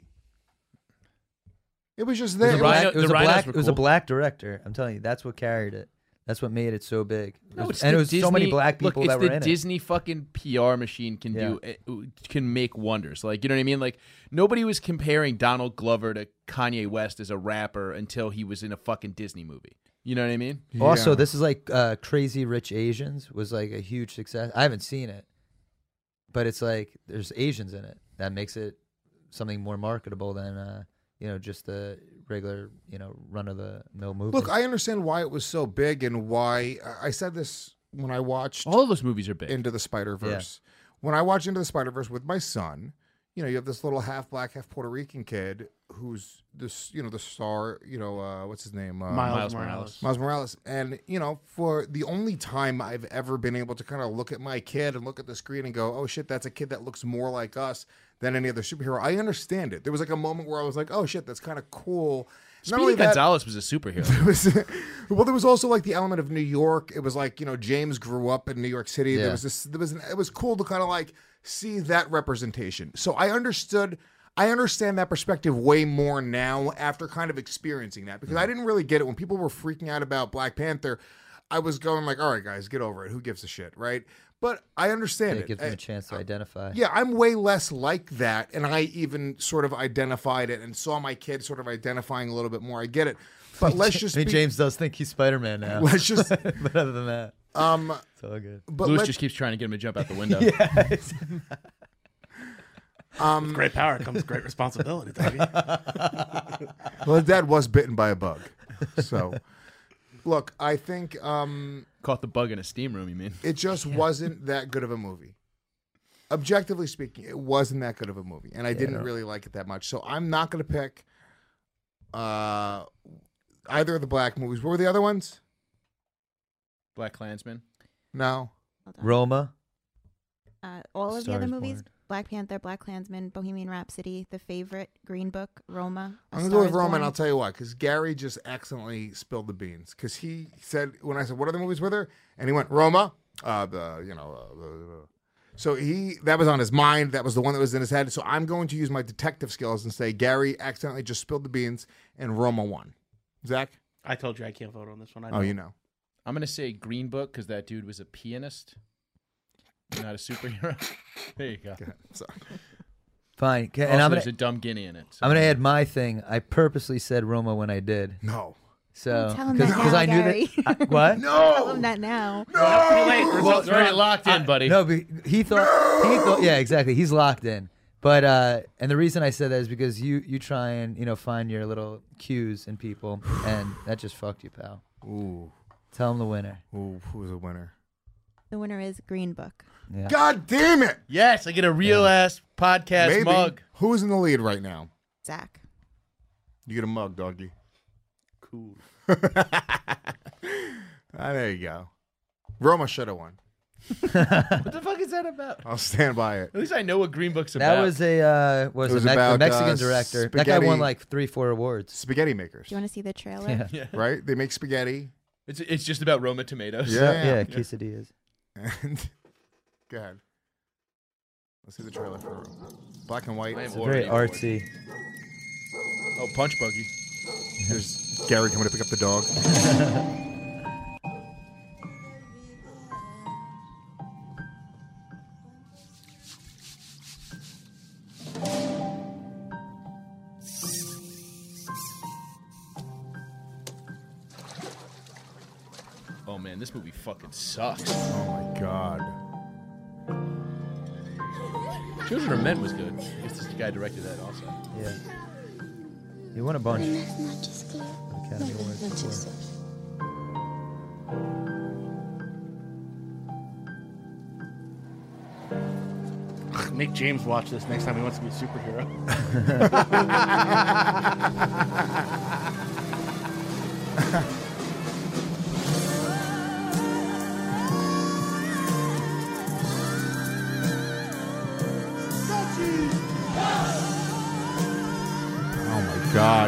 It was just there. It was a black director. I'm telling you, that's what carried it. That's what made it so big. No, it's and the it was so many Disney- black people look, that were it's in the Disney fucking PR machine can make wonders. Like, you know what I mean? Like, nobody was comparing Donald Glover to Kanye West as a rapper until he was in a fucking Disney movie. You know what I mean? it. Also, this is like Crazy Rich Asians was like a huge success. I haven't seen it, but it's like there's Asians in it. That makes it something more marketable than just the regular, run of the mill movie. Look, I understand why it was so big and why I said this when I watched all of those movies are big. Into the Spider-Verse. Yeah. When I watched Into the Spider-Verse with my son, you have this little half black, half Puerto Rican kid who's this, the star, what's his name? Miles Morales. Miles Morales. And, for the only time I've ever been able to kind of look at my kid and look at the screen and go, oh shit, that's a kid that looks more like us than any other superhero. I understand it. There was like a moment where I was like, oh shit, that's kind of cool. Speedy Gonzalez was a superhero. There was also like the element of New York. It was like, James grew up in New York City. Yeah. It was cool to kind of like see that representation. So I understand that perspective way more now after kind of experiencing that, because I didn't really get it when people were freaking out about Black Panther. I was going like, all right, guys, get over it. Who gives a shit, right? But I understand it gives them a chance to identify. Yeah, I'm way less like that, and I even sort of identified it and saw my kid sort of identifying a little bit more. I get it, but let's just. James does think he's Spider-Man now. Let's just. But other than that, it's all good. But Louis just keeps trying to get him to jump out the window. Yeah. With great power comes great responsibility, baby. Well, his dad was bitten by a bug, so. Look, I think caught the bug in a steam room. You mean? It just wasn't that good of a movie. Objectively speaking, it wasn't that good of a movie, and I didn't really like it that much. So I'm not going to pick either of the black movies. What were the other ones? Black Klansman. No. Roma. All of Stars the other movies: Born. Black Panther, Black Klansman, Bohemian Rhapsody, The Favorite, Green Book, Roma. I'm going to go with Roma, and I'll tell you why. Because Gary just accidentally spilled the beans. Because he said, when I said, what other movies were there? And he went, Roma. So that was on his mind. That was the one that was in his head. So I'm going to use my detective skills and say Gary accidentally just spilled the beans, and Roma won. Zach? I told you I can't vote on this one. Oh, you know. I'm going to say Green Book because that dude was a pianist. Not a superhero. There you go. Sorry. Fine. Also, And there's a dumb guinea in it. So. I'm going to add my thing. I purposely said Roma when I did. No. So tell him that now, I knew Gary. that. What? Tell him that now. Too late. It's already locked in, buddy. No, but he thought. Yeah, exactly. He's locked in. But and the reason I said that is because you try and find your little cues in people, and that just fucked you, pal. Ooh. Tell him the winner. Ooh, who's the winner? The winner is Green Book. Yeah. God damn it! Yes, I get a real ass podcast Maybe. mug. Who's in the lead right now? Zach. You get a mug, doggy. Cool. There you go. Roma should have won. What the fuck is that about? I'll stand by it. At least I know what Green Book's about. That was a the Mexican director. That guy won like 3-4 awards. Spaghetti makers. Do you want to see the trailer? Yeah. Right? They make spaghetti. It's just about Roma tomatoes. Yeah. Quesadillas. And go ahead. Let's see the trailer for Black and White. It's very artsy. Oh, Punch Buggy. There's Gary coming to pick up the dog. Oh man, this movie fucking sucks. Oh my god. Children of Men was good. I guess this guy directed that also. Yeah. You won a bunch of Academy Awards before. Make James watch this next time he wants to be a superhero. God,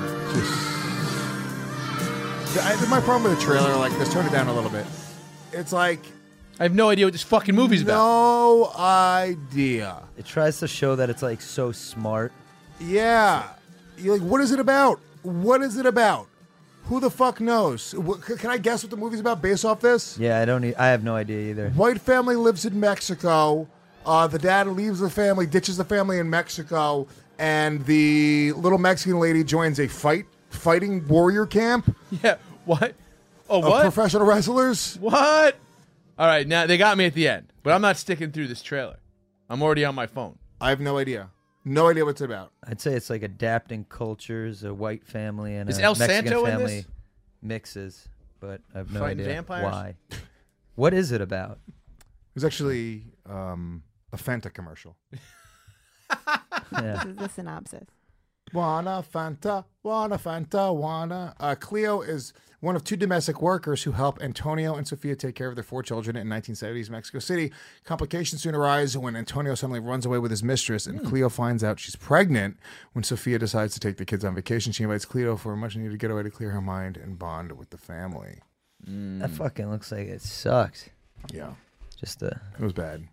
my problem with the trailer, like, let's turn it down a little bit. It's like I have no idea what this fucking movie's about. No idea. It tries to show that it's like so smart. Yeah, you're like, what is it about? What is it about? Who the fuck knows? Can I guess what the movie's about based off this? Yeah, I have no idea either. White family lives in Mexico. The dad leaves the family, ditches the family in Mexico. And the little Mexican lady joins a fighting warrior camp. Yeah, what? Oh, of what? Professional wrestlers. What? All right, now they got me at the end, but I'm not sticking through this trailer. I'm already on my phone. I have no idea. No idea what it's about. I'd say it's like adapting cultures, a white family and Is a El Mexican Santo in family this? mixes, but I have no Fighting idea vampires? why. What is it about? It was actually a Fanta commercial. Yeah. This is the synopsis. Wanna Fanta, wanna. Cleo is one of 2 domestic workers who help Antonio and Sophia take care of their 4 children in 1970s Mexico City. Complications soon arise when Antonio suddenly runs away with his mistress, and Cleo finds out she's pregnant when Sophia decides to take the kids on vacation. She invites Cleo for a much-needed getaway to clear her mind and bond with the family. That fucking looks like it sucks. Yeah. Just It was bad.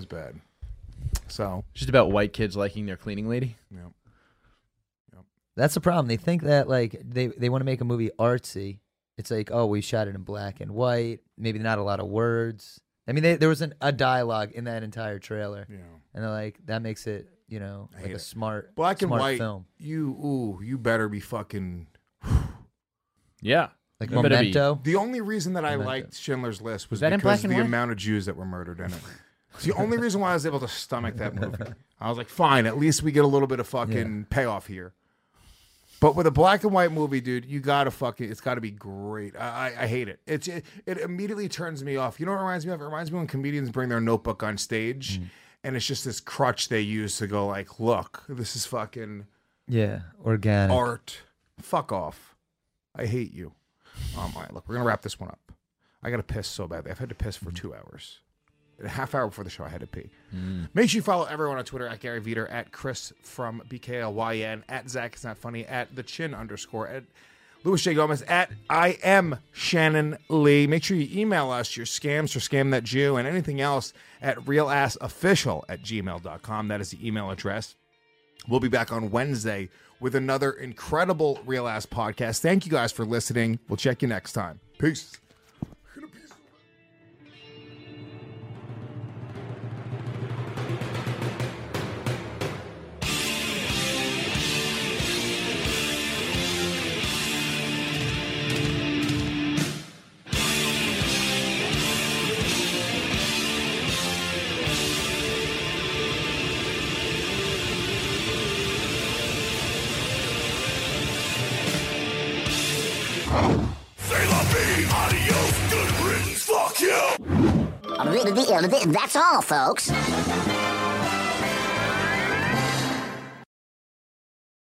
So. Just about white kids liking their cleaning lady. Yeah. That's the problem. They think that like they want to make a movie artsy. It's like, oh, we shot it in black and white. Maybe not a lot of words. I mean, there wasn't a dialogue in that entire trailer. Yeah. And they're like, that makes it, like a smart black and smart white film. You better be fucking. Yeah. Like It better be- Memento. The only reason that I Memento. liked Schindler's List was Is that in because black and the white? amount of Jews that were murdered in it. It's the only reason why I was able to stomach that movie. I was like, fine, at least we get a little bit of fucking payoff here. But with a black and white movie, dude, you gotta it's gotta be great. I hate it. It immediately turns me off. You know what it reminds me of? It reminds me when comedians bring their notebook on stage and it's just this crutch they use to go like, look, this is fucking organic art. Fuck off. I hate you. All right, look, we're gonna wrap this one up. I gotta piss so badly. I've had to piss for 2 hours. A half hour before the show, I had to pee. Make sure you follow everyone on Twitter at Gary Veter, at Chris from BKLYN, at Zach Is Not Funny, at the Chin _ at Louis J. Gomez, at I am Shannon Lee. Make sure you email us your scams or Scam That Jew and anything else at realassofficial@gmail.com. That is the email address. We'll be back on Wednesday with another incredible Real Ass podcast. Thank you guys for listening. We'll check you next time. Peace. Say la vie, adios, good riddance, fuck you! That's all, folks.